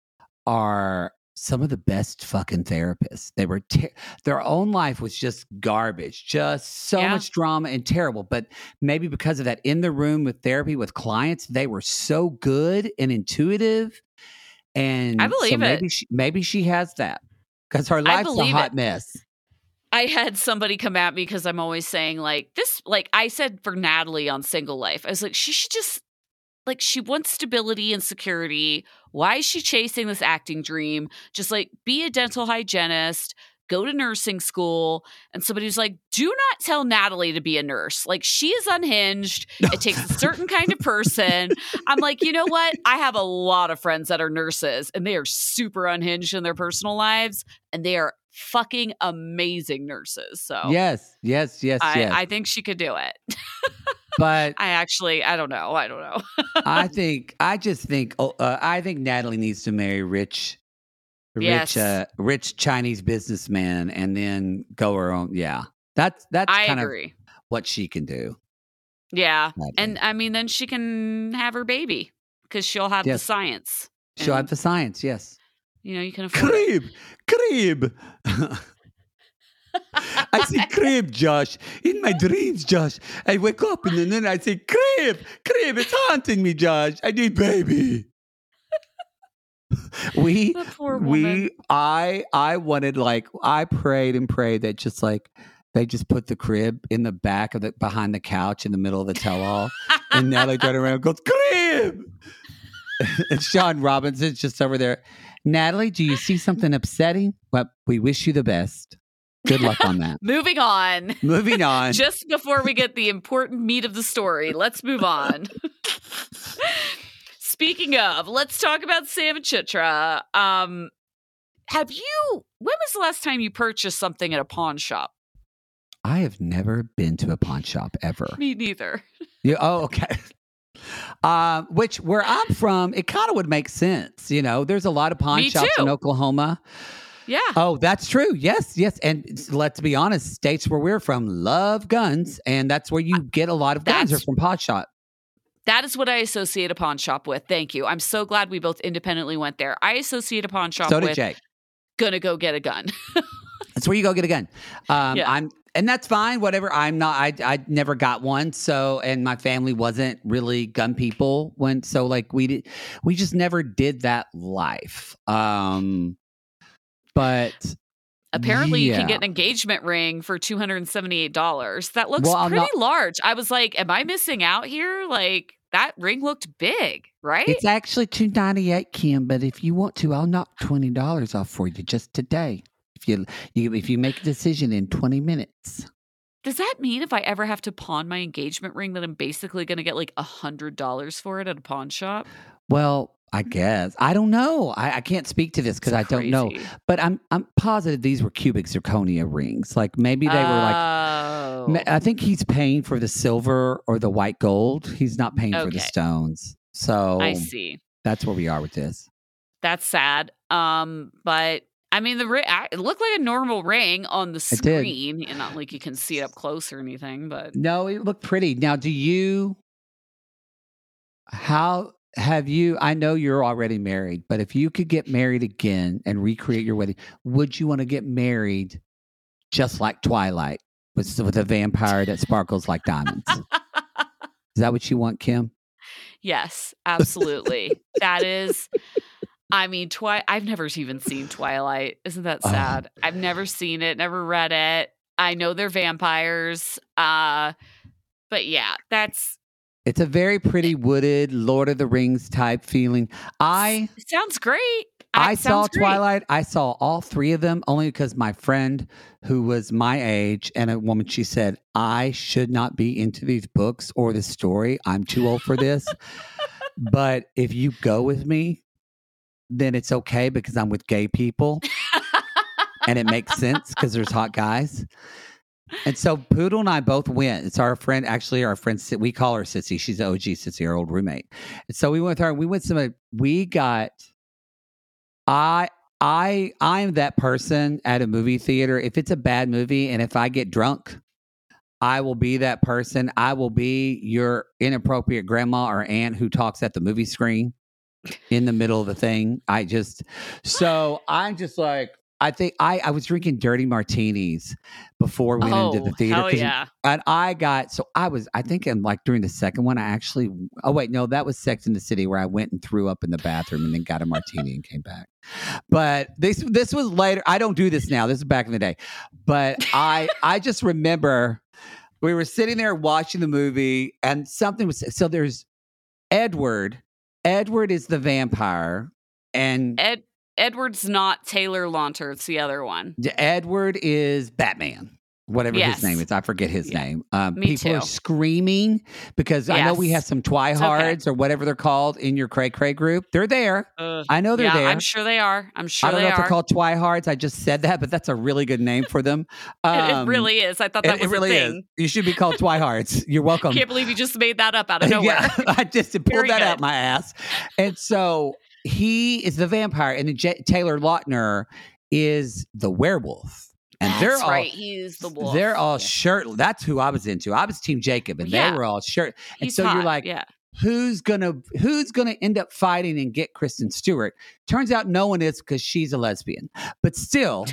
are some of the best fucking therapists. They were, ter- their own life was just garbage, just so Yeah. much drama and terrible. But maybe because of that, in the room with therapy with clients, they were so good and intuitive. And I so believe maybe it. she, maybe she has that because her I life's a believe hot it. mess. I had somebody come at me because I'm always saying like this, like I said for Natalie on Single Life, I was like, she should just, like, she wants stability and security. Why is she chasing this acting dream? Just like be a dental hygienist, go to nursing school. And somebody was like, do not tell Natalie to be a nurse. Like, she is unhinged. It takes a certain kind of person. I'm like, you know what? I have a lot of friends that are nurses and they are super unhinged in their personal lives and they are fucking amazing nurses. So Yes, yes, yes, I, yes. I think she could do it. But I actually, I don't know. I don't know. I think, I just think, oh, uh, I think Natalie needs to marry rich, rich, Yes. uh, rich Chinese businessman, and then go her own. Yeah, that's that's I kind agree. of what she can do. Yeah. I And think. I mean, then she can have her baby because she'll have the Yes. science. She'll have And, the science. Yes. you know, you can afford it. Crib, crib. I say crib, Josh. In my dreams, Josh, I wake up and then I say crib, crib. It's haunting me, Josh. I need baby. we The poor woman. we I I wanted, like, I prayed and prayed that just like they just put the crib in the back of the behind the couch in the middle of the tell-all, and Natalie turned around and goes crib, and Sean Robinson's just over there. Natalie, do you see something upsetting? Well, we wish you the best. Good luck on that. Moving on. Moving on. Just before we get the important meat of the story, let's move on. Speaking of, let's talk about Sam and Chitra. Um, have you, when was the last time you purchased something at a pawn shop? I have never been to a pawn shop ever. Me neither. Yeah, oh, okay. Um, which where I'm from, it kind of would make sense. You know, there's a lot of pawn Me shops too. in Oklahoma. Yeah. Oh, that's true. Yes, yes. And let's be honest, states where we're from love guns, and that's where you get a lot of guns are That's- from pawn shop. That is what I associate a pawn shop with. Thank you. I'm so glad we both independently went there. I associate a pawn shop So did with Jake. gonna go get a gun. That's where you go get a gun. Um, Yeah. I'm, and that's fine. Whatever. I'm not. I I never got one. So, and my family wasn't really gun people when. So, like we did, we just never did that life. Um, but Apparently, you yeah. can get an engagement ring for two hundred seventy-eight dollars. That looks Well, I'm pretty not- large. I was like, am I missing out here? Like, that ring looked big, right? It's actually two ninety eight, Kim. But if you want to, I'll knock twenty dollars off for you just today. If you, you if you make a decision in twenty minutes. Does that mean if I ever have to pawn my engagement ring that I'm basically going to get like one hundred dollars for it at a pawn shop? Well, I guess I don't know. I, I can't speak to this because I don't know. Crazy. But I'm I'm positive these were cubic zirconia rings. Like maybe they were like. Oh. Ma- I think he's paying for the silver or the white gold. He's not paying for the Okay. stones. So I see. that's where we are with this. That's sad. Um, but I mean, the ring, it looked like a normal ring on the It did. screen, and not like you can see it up close or anything. But No, it looked pretty. Now, do you? How have you? I know you're already married, but if you could get married again and recreate your wedding, would you want to get married just like Twilight with with a vampire that sparkles like diamonds? Is that what you want, Kim? yes, absolutely. That is. I mean, Twi- I've never even seen Twilight. Isn't that Oh. sad? I've never seen it, never read it. I know they're vampires. Uh, but yeah, that's It's a very pretty wooded Lord of the Rings type feeling. I it sounds great. I It saw sounds great. Twilight. I saw all three of them only because my friend who was my age and a woman, she said, I should not be into these books or this story. I'm too old for this. But if you go with me, then it's okay because I'm with gay people and it makes sense because there's hot guys. And so Poodle and I both went. It's our friend, actually, our friend, Sit- we call her Sissy. She's the O G Sissy, our old roommate. And so we went with her and we went somewhere. We got, I, I, I'm that person at a movie theater. If it's a bad movie and if I get drunk, I will be that person. I will be your inappropriate grandma or aunt who talks at the movie screen in the middle of the thing. I just, so I'm just like, I think I, I was drinking dirty martinis before we went Oh, into the theater. hell 'cause- yeah. And I got, so I was, I think in like during the second one, I actually, oh wait, no, that was Sex in the City where I went and threw up in the bathroom and then got a martini and came back. But this, this was later. I don't do this now. This is back in the day. But I, I just remember we were sitting there watching the movie and something was, so there's Edward. Edward is the vampire and Ed Edward's not Taylor Lautner. It's the other one. Edward is Batman, whatever Yes. his name is. I forget his Yeah. name. Um, Me people are too. screaming because I know we Yes. have some Twihards or whatever they're called in your Cray Cray group. They're there. Ugh. I know they're yeah, there. I'm sure they are. I'm sure I don't they know if are. they're called Twihards. I just said that, but that's a really good name for them. it, Um, it really is. I thought that it, was it really a thing. is. You should be called Twihards. You're welcome. Can't believe you just made that up out of nowhere. Yeah, I just pulled Very that out good. my ass. And so he is the vampire, and then J- Taylor Lautner is the werewolf. And That's they're all right. He's the wolf. they're all Yeah. shirtless. That's who I was into. I was Team Jacob, and Yeah. they were all shirt. And He's so hot. you're like, yeah. who's gonna who's gonna end up fighting and get Kristen Stewart? Turns out no one is because she's a lesbian. But still,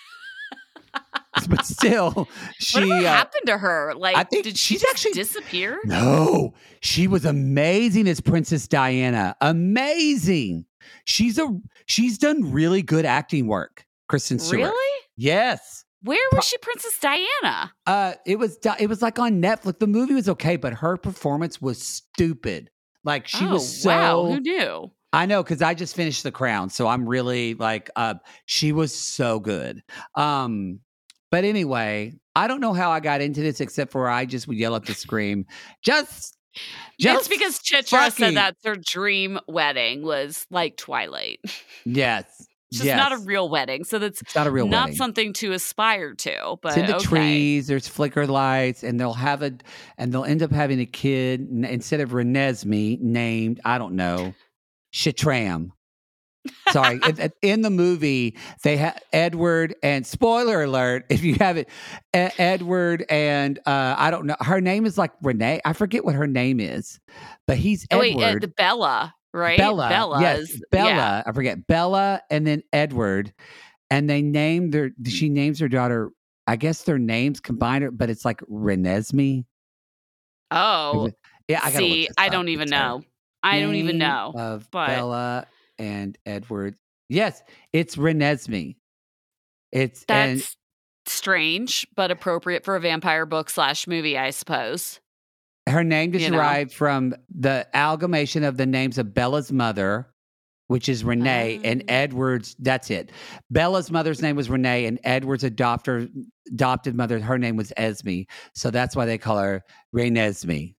but still, she. Whatever uh, happened to her? Like, I think did she she's just actually- disappear? No, she was amazing as Princess Diana. Amazing. She's a she's done really good acting work. Kristen Stewart. Really? Yes. Where was she, Princess Diana? Uh, it was di- it was like on Netflix. The movie was okay, but her performance was stupid. Like she oh, was so. wow. Who knew? I know because I just finished The Crown, so I'm really like, uh, she was so good. Um, but anyway, I don't know how I got into this except for I just would yell at the scream, just, It's just because Chitra fucking- said that her dream wedding was like Twilight. Yes, It's just yes. not a real wedding. So that's It's not a real not wedding. something to aspire to. But It's in the okay. trees. There's flicker lights, and they'll have a, and they'll end up having a kid n- instead of Renesmee named I don't know, Shatram. Sorry, in, in the movie they have Edward and spoiler alert if you haven't, E- Edward and uh, I don't know her name is like Renee. I forget what her name is, but he's Oh, Edward. wait, uh, the Bella, right? Bella, Bella yes, is Bella. yeah. I forget Bella, and then Edward, and they named their. She names her daughter. I guess their names combined, but it's like Renesmee. Oh, Yeah, I gotta look see, this I up. don't even It's her know. I don't even name know. of but- Bella and Edward. Yes, it's Renesmee. It's and That's strange, but appropriate for a vampire book slash movie, I suppose. her name is you know. derived from the amalgamation of the names of Bella's mother, which is Renee, and Oh. Edward's. That's it. Bella's mother's name was Renee, and Edward's adopter, adopted mother, her name was Esme. So that's why they call her Renesmee.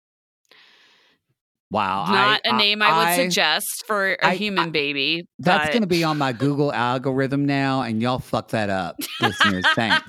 Wow. Not a a name I would suggest for a I- human I- baby. That's but- going to be on my Google algorithm now, and y'all fuck that up, listeners. Thanks.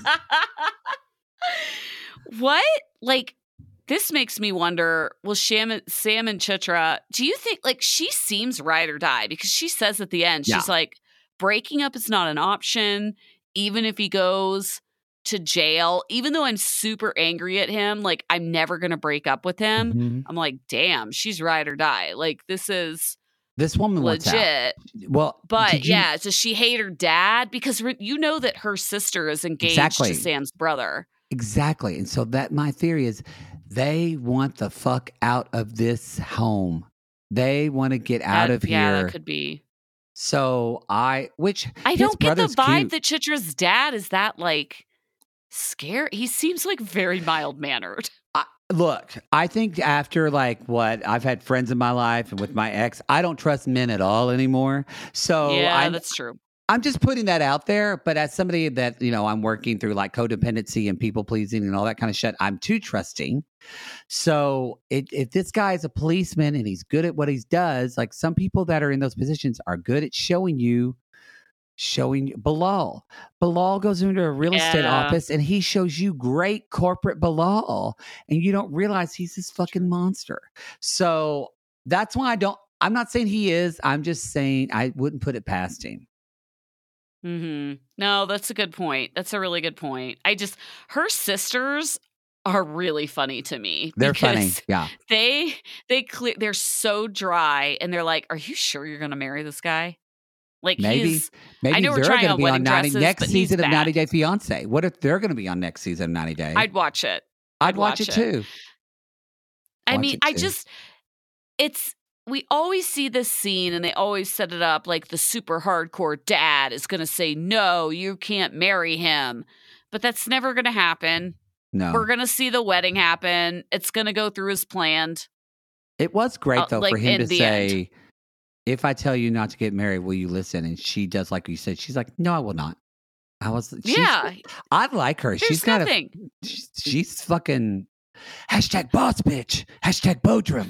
What? Like, this makes me wonder, will Sham, Sam and Chitra, do you think, like, she seems ride or die? Because she says at the end, Yeah. she's like, breaking up is not an option, even if he goes to jail. Even though I'm super angry at him, like, I'm never going to break up with him. Mhm. I'm like, damn, she's ride or die. Like, this is This woman wants out. legit. Well, But did you, yeah, does she hate her dad? Because re- you know that her sister is engaged Exactly. to Sam's brother. Exactly. And so that my theory is they want the fuck out of this home. They want to get out That- of yeah, here. that could be. So I, which I his don't get the brother's vibe cute. that Chitra's dad is that like scared. He seems like very mild mannered. I, look, I think after like what I've had friends in my life and with my ex, I don't trust men at all anymore. So yeah, I, that's true. I'm just putting that out there. But as somebody that, you know, I'm working through like codependency and people pleasing and all that kind of shit, I'm too trusting. So it, if this guy is a policeman and he's good at what he does, like some people that are in those positions are good at showing you, showing you. Bilal. Bilal goes into a real estate Yeah. office and he shows you great corporate Bilal and you don't realize he's this fucking monster. So that's why I don't, I'm not saying he is. I'm just saying I wouldn't put it past him. Mm-hmm. No, that's a good point. That's a really good point. I just, her sisters are really funny to me. They're funny. because Yeah. They, they clear, they're so dry and they're like, are you sure you're going to marry this guy? Like Maybe, he's, maybe know we're they're trying going to on be on wedding ninety, dresses, next but he's season of bad. ninety Day Fiance. What if they're going to be on next season of ninety Day? I'd watch it. I'd I'd watch, watch it it. too. I Watch mean, it I too. just, it's, we always see this scene and they always set it up like the super hardcore dad is going to say, no, you can't marry him. But that's never going to happen. No. We're going to see the wedding happen. It's going to go through as planned. It was great Uh, though like, for him in to the say, end. if I tell you not to get married, will you listen? And she does like you said. She's like, no, I will not. I was, she's, Yeah. I like her. There's She's got nothing. a, she's, she's fucking hashtag boss bitch, hashtag Bodrum,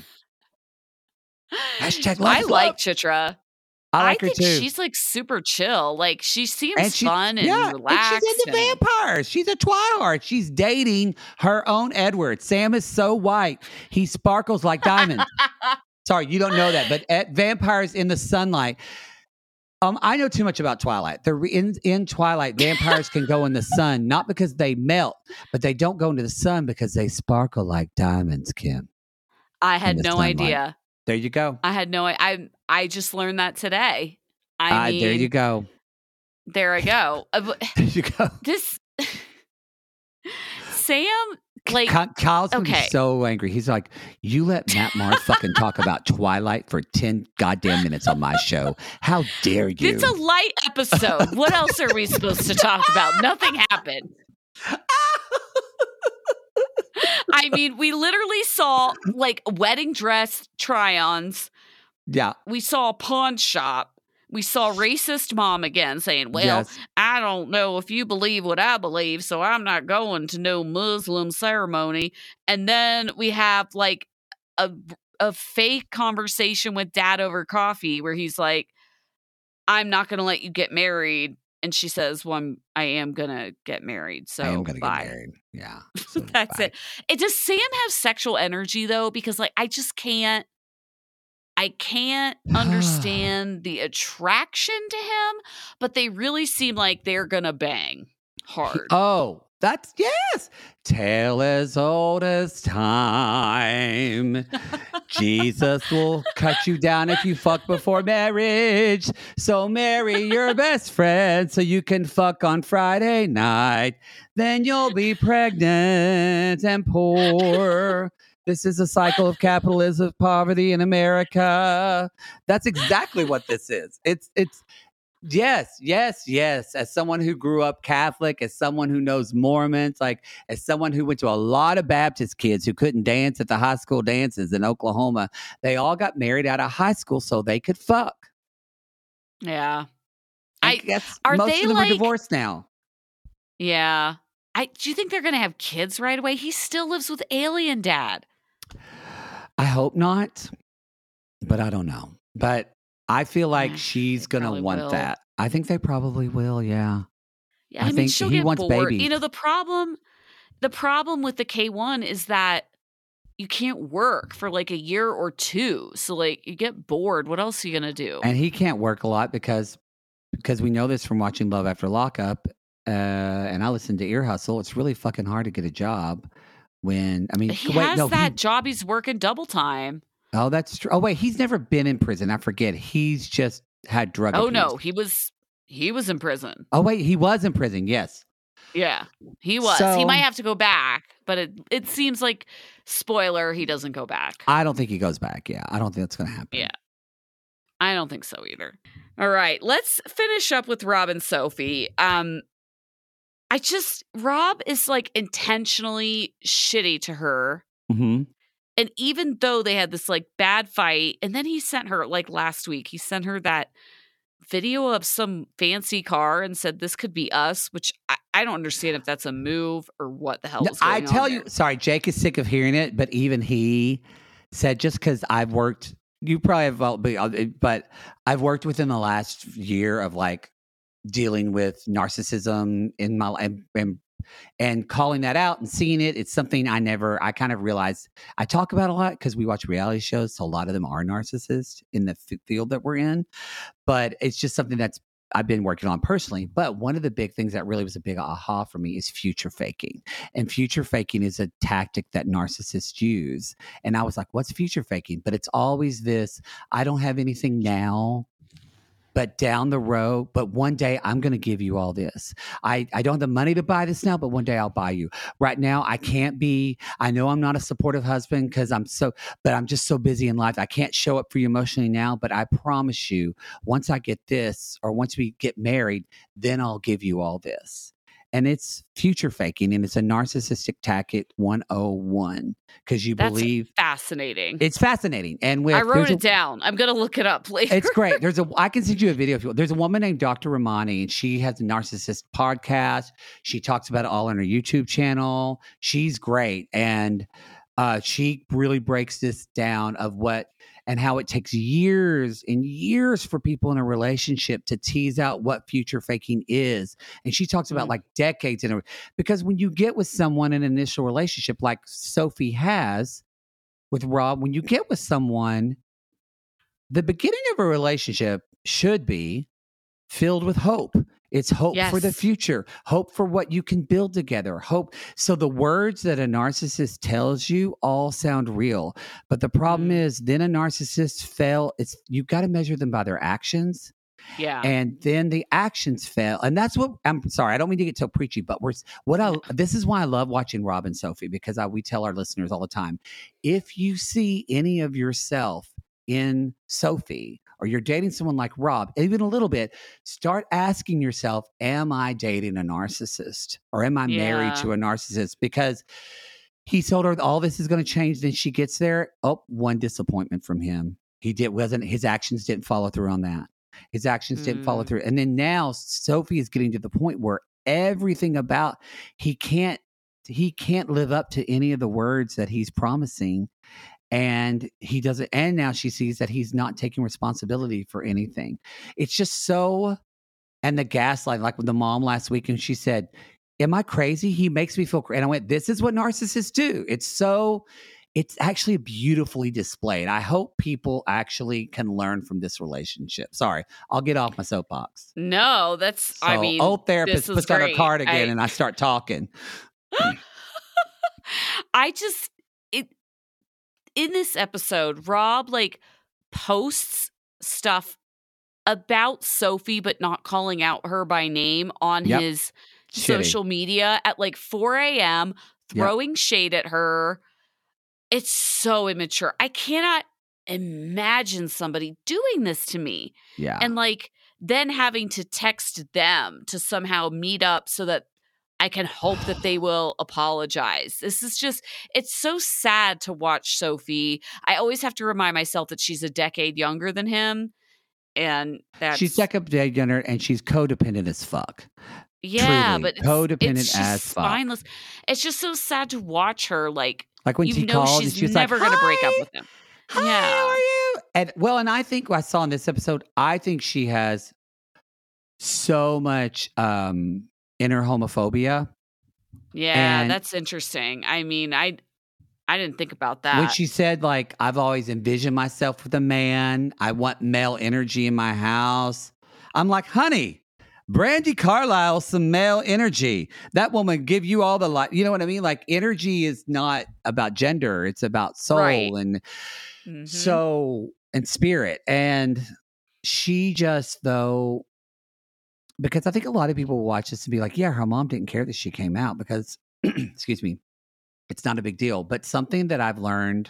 hashtag love I is like love. Chitra. I like her think too. she's like super chill. Like she seems And she's fun and yeah, relaxed. and she's into and- vampires. She's a Twilight. She's dating her own Edward. Sam is so white. He sparkles like diamonds. Sorry, you don't know that, but at vampires in the sunlight. Um, I know too much about Twilight. The re- in in Twilight, vampires can go in the sun not because they melt, but they don't go into the sun because they sparkle like diamonds, Kim. I in had the no sunlight. idea. There you go. I had no I I just learned that today. I Ah, mean, there you go. there I go. Uh, but There you go. this Sam, like, Ky- Kyle's gonna okay. be so angry. He's like, "You let Matt Mars fucking talk about Twilight for ten goddamn minutes on my show. How dare you?" it's a light episode. What else are we supposed to talk about? Nothing happened. I mean, we literally saw like wedding dress try-ons. yeah. We saw a pawn shop. We saw racist mom again saying, well, yes. I don't know if you believe what I believe, so I'm not going to no Muslim ceremony. And then we have like a, a fake conversation with dad over coffee where he's like, I'm not going to let you get married. And she says, well, I'm, I am going to get married. So I am gonna bye. get married. Yeah. So, That's bye. it. It does Sam have sexual energy though? Because like I just can't I can't understand the attraction to him, but they really seem like they're gonna bang hard. Oh, that's yes. Tale as old as time. Jesus will cut you down if you fuck before marriage. So marry your best friend so you can fuck on Friday night. Then you'll be pregnant and poor. This is a cycle of capitalism, poverty in America. That's exactly what this is. It's it's yes, yes, yes. As someone who grew up Catholic, as someone who knows Mormons, like as someone who went to a lot of Baptist kids who couldn't dance at the high school dances in Oklahoma, they all got married out of high school so they could fuck. Yeah. I I guess are most they of them like- are divorced now. yeah. I do you think they're gonna have kids right away? He still lives with alien dad. I hope not, but I don't know. But I feel like Yeah, she's they gonna probably want will. that. I think they probably will. Yeah. Yeah, I I, mean think she'll he get wants bored. babies. You know, the problem the problem with the K one is that you can't work for like a year or two. So like you get bored. What else are you gonna do? And he can't work a lot because because we know this from watching Love After Lockup, uh, and I listened to Ear Hustle. It's really fucking hard to get a job when I mean, He wait, has no, that he, job. He's working double time. oh, that's true. Oh, wait, he's never been in prison. I forget. He's just had drug Oh abuse. no, he was he was in prison. Oh wait, he was in prison. Yes. Yeah, he was. So, he might have to go back, but it it seems like, spoiler, he doesn't go back. I don't think he goes back. Yeah, I don't think that's going to happen. Yeah. I don't think so either. All right, let's finish up with Rob and Sophie. Um, I just, Rob is like intentionally shitty to her. Mm-hmm. And even though they had this like bad fight, and then he sent her, like last week, he sent her that video of some fancy car and said, this could be us, which I, I don't understand if that's a move or what the hell No, is going I on tell there. you, sorry, Jake is sick of hearing it, but even he said, just because I've worked, you probably have, well, but, but I've worked within the last year of like dealing with narcissism in my life and, and calling that out and seeing it. It's something I never, I kind of realized I talk about a lot because we watch reality shows. So a lot of them are narcissists in the f- field that we're in, but it's just something that's I've been working on personally. But one of the big things that really was a big aha for me is future faking. And future faking is a tactic that narcissists use. And I was like, what's future faking? But it's always this, I don't have anything now, but down the road, but one day I'm going to give you all this. I, I don't have the money to buy this now, but one day I'll buy you. Right now, I can't be, I know I'm not a supportive husband because I'm so, but I'm just so busy in life. I can't show up for you emotionally now, but I promise you, once I get this or once we get married, then I'll give you all this. And it's future faking, and it's a narcissistic tactic one oh one because you That's believe fascinating. it's fascinating. And with, I wrote it a, down. I'm going to look it up later. It's great. There's a I can send you a video if you want. There's a woman named Doctor Ramani, and she has a narcissist podcast. She talks about it all on her YouTube channel. She's great, and uh, she really breaks this down of what and how it takes years and years for people in a relationship to tease out what future faking is. And she talks about Mm. like decades in a because when you get with someone in an initial relationship, like Sophie has with Rob, when you get with someone, the beginning of a relationship should be filled with hope. It's hope for the Yes. future, hope for what you can build together, hope. So the words that a narcissist tells you all sound real. But the problem Mm. is then a narcissist fail. It's you've got to measure them by their actions. Yeah. And then the actions fail. And that's what I'm sorry, I don't mean to get so preachy, but we're what I this is why I love watching Rob and Sophie, because I we tell our listeners all the time, if you see any of yourself in Sophie or you're dating someone like Rob, even a little bit, start asking yourself, am I dating a narcissist or am I married Yeah. to a narcissist? Because he told her all this is going to change. Then she gets there. Oh, one disappointment from him. He did wasn't his actions didn't follow through on that. His actions didn't follow Mm. through. And then now Sophie is getting to the point where everything about he can't he can't live up to any of the words that he's promising. And he doesn't. And now she sees that he's not taking responsibility for anything. It's just so. And the gaslight, like with the mom last week, and she said, am I crazy? He makes me feel crazy. And I went, this is what narcissists do. It's so, it's actually beautifully displayed. I hope people actually can learn from this relationship. Sorry, I'll get off my soapbox. No, that's, So I mean, old therapist this is puts on her great. card again I- and I start talking. I just it in this episode, Rob like posts stuff about Sophie, but not calling out her by name on Yep. his Shitty. social media at like four a.m., Yep. throwing shade at her. It's so immature. I cannot imagine somebody doing this to me. Yeah. And like then having to text them to somehow meet up so that I can hope that they will apologize. This is just, it's so sad to watch Sophie. I always have to remind myself that she's a decade younger than him. And that's, she's second day younger and she's codependent as fuck. yeah, truly but it's, codependent it's just as fuck. spineless. It's just so sad to watch her. Like, Like when you she know called and she's she was never like, going to break up "Hi, with him. Hi, Yeah. how are you? And well, and I think I saw in this episode, I think she has so much um inner homophobia. Yeah, And- that's interesting. I mean, I I didn't think about that. When she said, like, I've always envisioned myself with a man, I want male energy in my house. I'm like, honey, Brandy Carlisle, some male energy. That woman give you all the light. You know what I mean? Like energy is not about gender. It's about soul Right. and Mhm. so and spirit. And she just though, because I think a lot of people will watch this and be like, yeah, her mom didn't care that she came out because, excuse me, it's not a big deal. But something that I've learned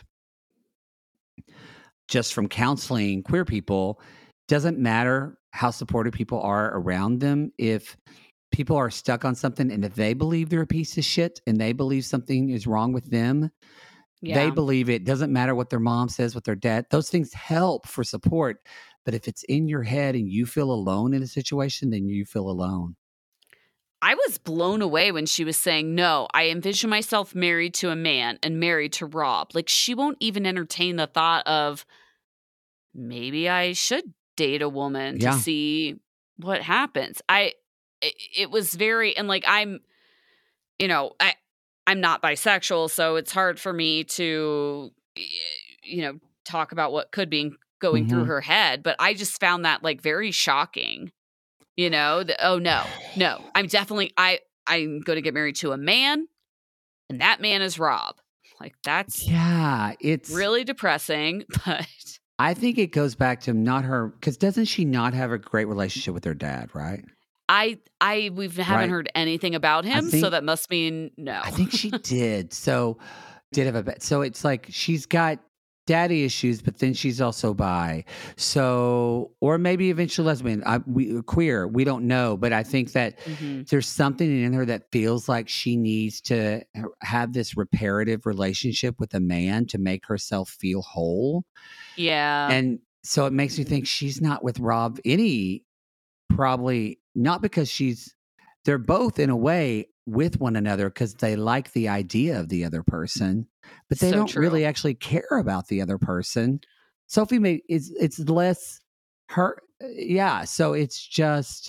just from counseling queer people, doesn't matter how supportive people are around them. If people are stuck on something and if they believe they're a piece of shit and they believe something is wrong with them, Yeah. they believe it. Doesn't matter what their mom says, what their dad, those things help for support. But if it's in your head and you feel alone in a situation, then you feel alone. I was blown away when she was saying, no, I envision myself married to a man and married to Rob. Like, she won't even entertain the thought of maybe I should date a woman Yeah. to see what happens. I, it, it was very, and like, I'm, you know, I, I'm not bisexual, so it's hard for me to, you know, talk about what could be going through Mhm. her head. But I just found that like very shocking. You know, the, oh no, no, I'm definitely, I, I'm going to get married to a man and that man is Rob. Like that's Yeah, it's really depressing, but I think it goes back to not her, because doesn't she not have a great relationship with her dad, right? I, I, we haven't Right. heard anything about him. think- so that must mean no. I think she did. So did have a bit. So it's like she's got daddy issues, but then she's also bi. So, or maybe eventually lesbian, I, we, queer. We don't know, but I think that Mhm. there's something in her that feels like she needs to have this reparative relationship with a man to make herself feel whole. Yeah. And so it makes me think she's not with Rob any, probably not because she's, they're both in a way with one another because they like the idea of the other person, but they So don't true. really actually care about the other person. Sophie may, it's, it's less her. Yeah. So it's just,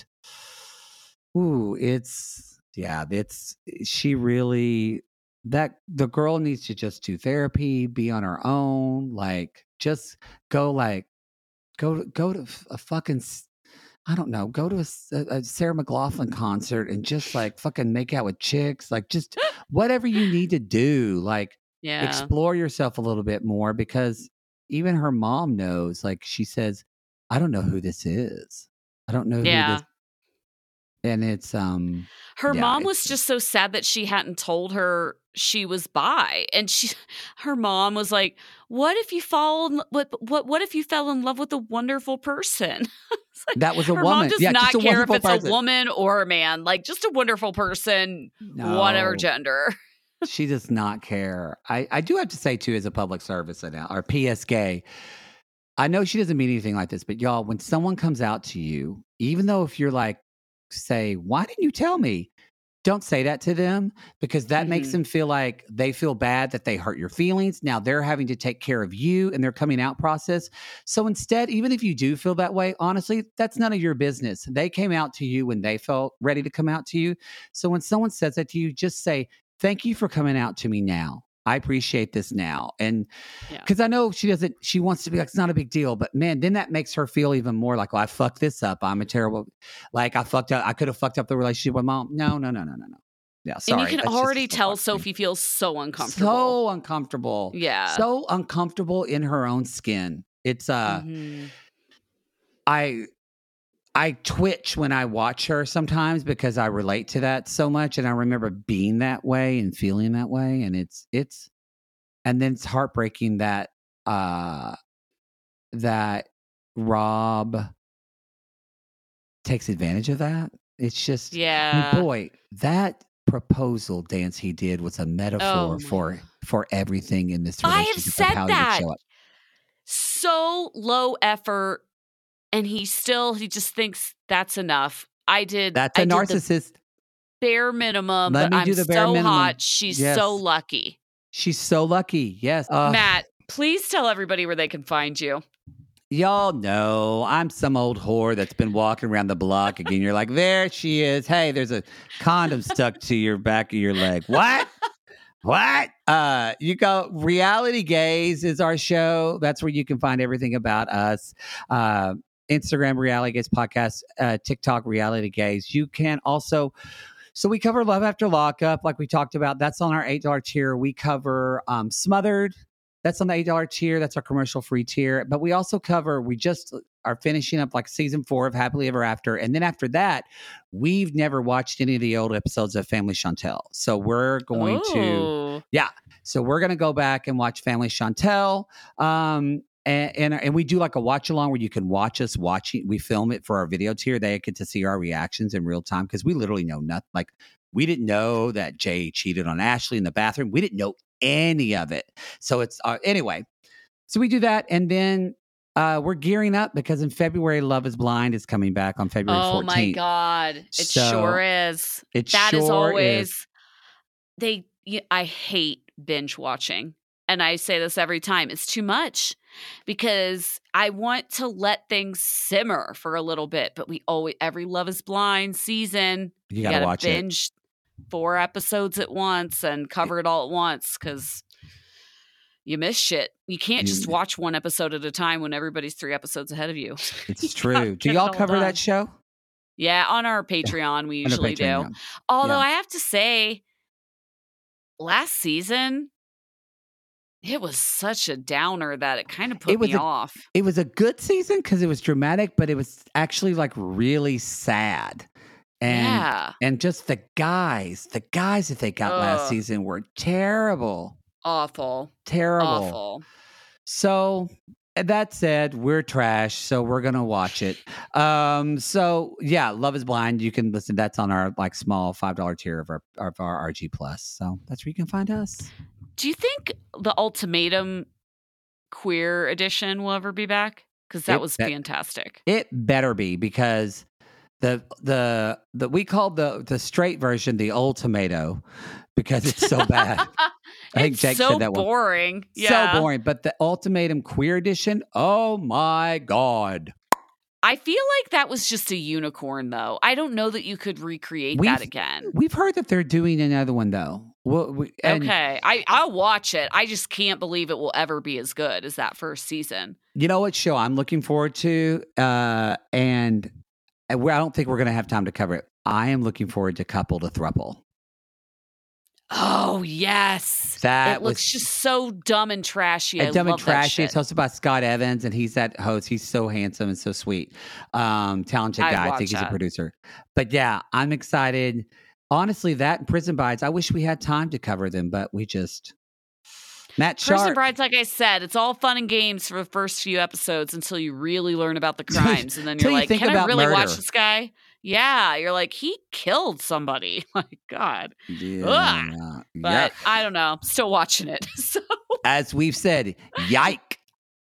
ooh, it's, yeah, it's, she really, that the girl needs to just do therapy, be on her own, like just go like, go, go to a fucking, s- I don't know, go to a, s- a- a Sarah McLaughlin concert and just like fucking make out with chicks, like just whatever you need to do, like Yeah. explore yourself a little bit more because even her mom knows, like she says, I don't know who this is. I don't know who Yeah. this, and it's, um, Her yeah, mom was it's- just so sad that she hadn't told her she was bi, and she, her mom was like, "What if you fall? In, lo- what what what if you fell in love with a wonderful person?" It's like, that was a her woman. mom does Yeah, not just a care if wonderful it's person. a woman or a man, like just a wonderful person, whatever No. gender. She does not care. I, I do have to say, too, as a public service annou- or P S gay, I know she doesn't mean anything like this, but y'all, when someone comes out to you, even though if you're like, say, why didn't you tell me? Don't say that to them because that makes Mhm. them feel like they feel bad that they hurt your feelings. Now they're having to take care of you in their coming out process. So instead, even if you do feel that way, honestly, that's none of your business. They came out to you when they felt ready to come out to you. So when someone says that to you, just say, thank you for coming out to me now. I appreciate this now. And Yeah. because I know she doesn't, she wants to be like, it's not a big deal. But man, then that makes her feel even more like, well, I fucked this up. I'm a terrible, like I fucked up. I could have fucked up the relationship with mom. No, no, no, no, no, no. Yeah, sorry. And you can That's just already so tell fucked me. Sophie feels so uncomfortable. So uncomfortable. Yeah. So uncomfortable in her own skin. It's, uh, Mhm. I, I twitch when I watch her sometimes because I relate to that so much. And I remember being that way and feeling that way. And it's, it's, and then it's heartbreaking that, uh, that Rob takes advantage of that. It's just, I mean, Yeah. boy, that proposal dance he did was a metaphor Oh my for for everything in this I have relationship of said how he would that. show up. So low effort, and he still he just thinks that's enough. I did. That's I a did the narcissist. bare minimum, Let but me I'm do the bare so minimum. hot. She's Yes. so lucky. She's so lucky. Yes. Uh, Matt, please tell everybody where they can find you. Y'all know I'm some old whore that's been walking around the block again. You're like, there she is. Hey, there's a condom stuck to your back of your leg. What? What? Uh, you go, Reality Gaze is our show. That's where you can find everything about us. Uh, Instagram, Reality Gaze Podcast, uh, TikTok, Reality Gaze. You can also, so we cover Love After Lockup, like we talked about. That's on our eight dollars tier. We cover um, Smothered. That's on the eight dollars tier. That's our commercial-free tier. But we also cover, we just are finishing up like season four of Happily Ever After. And then after that, we've never watched any of the old episodes of Family Chantel. So we're going Ooh. to, yeah. So we're going to go back and watch Family Chantel. Um, and, and and we do like a watch along where you can watch us watching. We film it for our video tier. They get to see our reactions in real time because we literally know nothing. Like we didn't know that Jay cheated on Ashley in the bathroom. We didn't know any of it. So it's uh, anyway. So we do that, and then uh, we're gearing up because in February, Love Is Blind is coming back on February Oh fourteenth. my God. It So, sure is. It That sure is always, is. they, y- I hate binge watching. And I say this every time. It's too much because I want to let things simmer for a little bit. But we always, every Love Is Blind season, You gotta watch it. binge four episodes at once and cover it all at once because you miss shit. You can't just You- watch one episode at a time when everybody's three episodes ahead of you. It's You true. gotta Do get it y'all all cover done. that show? Yeah, on our Patreon, we On our usually Patreon, do. yeah. Although Yeah. I have to say, last season, it was such a downer that it kind of put It was me a- off. It was a good season because it was dramatic, but it was actually like really sad. And yeah, and just the guys, the guys that they got last Ugh. season were terrible. awful, Terrible. awful. So that said, we're trash, so we're gonna watch it. Um, so yeah, Love Is Blind. You can listen. That's on our like small five dollar tier of our of our R G Plus. So that's where you can find us. Do you think the Ultimatum Queer Edition will ever be back? Because that It was bet- fantastic. It better be because the the the we called the the straight version the old tomato because it's so bad. I think it's Jake so said that one. boring. Yeah. So boring. But the Ultimatum Queer Edition, oh my God. I feel like that was just a unicorn, though. I don't know that you could recreate We've- that again. We've heard that they're doing another one though. Well, we, and Okay, I I'll watch it. I just can't believe it will ever be as good as that first season. you know what show I'm looking forward to? Uh, and and we I don't think we're going to have time to cover it. I am looking forward to Couple to Thruple. Oh yes, That it looks was- just so dumb and trashy. I And Dumb and love that Trashy. shit. It's hosted by Scott Evans, and he's that host. He's so handsome and so sweet. Um, talented I'd guy. I watch think he's a that. producer. But yeah, I'm excited. Honestly, that and Prison Bites, I wish we had time to cover them, but we just Matt Prison Sharp. Brides, like I said, it's all fun and games for the first few episodes until you really learn about the crimes, and then Till you're you like, think "Can I about really watch murder." this guy?" Yeah, you're like, he killed somebody. Like God, Yeah. but Yuck. I don't know. Still watching it. So As we've said, yike.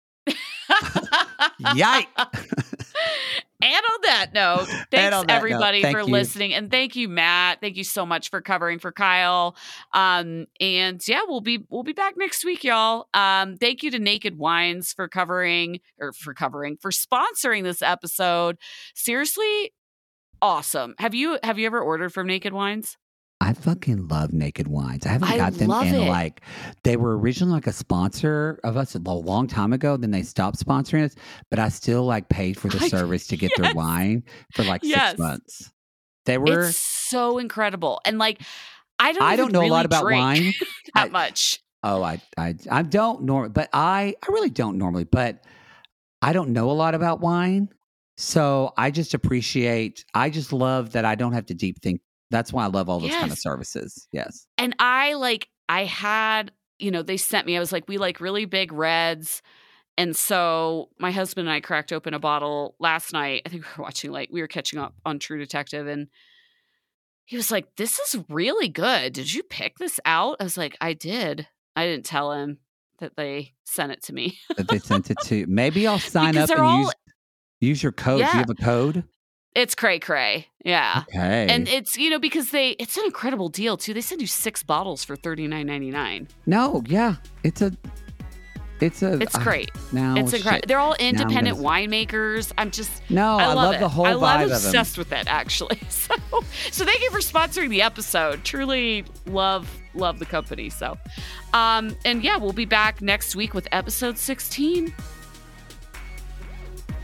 Yike. And on that note, thanks on that note, everybody thank for you. listening. And thank you, Matt. Thank you so much for covering for Kyle. Um, and yeah, we'll be we'll be back next week, y'all. Um, thank you to Naked Wines for covering or for covering for sponsoring this episode. Seriously, awesome. Have you have you ever ordered from Naked Wines? I fucking love Naked Wines. I haven't I got them love in it. like, they were originally like a sponsor of us a long time ago. Then they stopped sponsoring us, but I still like paid for the I- service to get their yes. wine for like Yes. six months. They were, It's so incredible. And like I don't I even don't know really a lot about drink wine. that I- much. Oh, I, I, I don't normally, but I, I really don't normally, but I don't know a lot about wine. So I just appreciate, I just love that I don't have to deep think. That's why I love all those kind of Yes. services. Yes. And I like, I had, you know, they sent me, I was like, we like really big reds. And so my husband and I cracked open a bottle last night. I think we were watching, like, we were catching up on True Detective. And he was like, this is really good. Did you pick this out? I was like, I did. I didn't tell him that they sent it to me. That they sent it to. Maybe I'll sign Because up they're and all- use, use your code. Do Yeah. you have a code? It's cray cray. Yeah. Okay. And it's, you know, because they, it's an incredible deal too. They send you six bottles for thirty-nine ninety-nine. no, yeah. It's a, it's a, It's I- great. now, It's incredible. shit. They're all gonna independent s- winemakers. I'm just, No, I, I, love, it. the whole I love vibe of them. obsessed with it, actually. So, so thank you for sponsoring the episode. Truly love, love the company. So, um, and yeah, we'll be back next week with episode sixteen.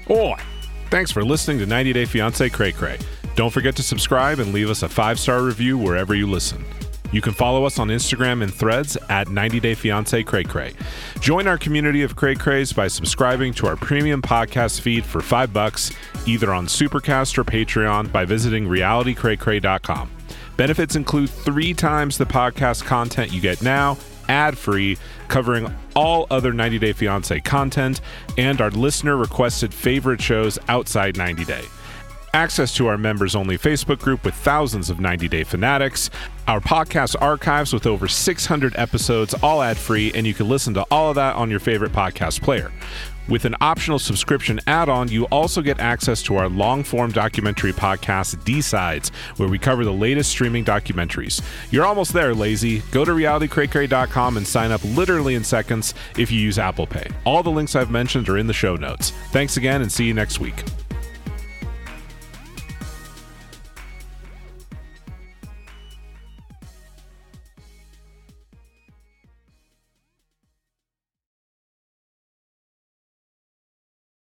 Oi! Thanks for listening to ninety Day Fiancé Cray Cray. Don't forget to subscribe and leave us a five-star review wherever you listen. You can follow us on Instagram and Threads at ninety Day Fiancé Cray Cray. Join our community of Cray Crays by subscribing to our premium podcast feed for five bucks, either on Supercast or Patreon by visiting reality cray cray dot com. Benefits include three times the podcast content you get now, ad-free, covering all other ninety Day Fiancé content, and our listener-requested favorite shows outside ninety Day. Access to our members-only Facebook group with thousands of ninety Day fanatics, our podcast archives with over six hundred episodes, all ad-free, and you can listen to all of that on your favorite podcast player. With an optional subscription add-on, you also get access to our long-form documentary podcast, D-Sides, where we cover the latest streaming documentaries. You're almost there, lazy. Go to reality cray cray dot com and sign up literally in seconds if you use Apple Pay. All the links I've mentioned are in the show notes. Thanks again, and see you next week.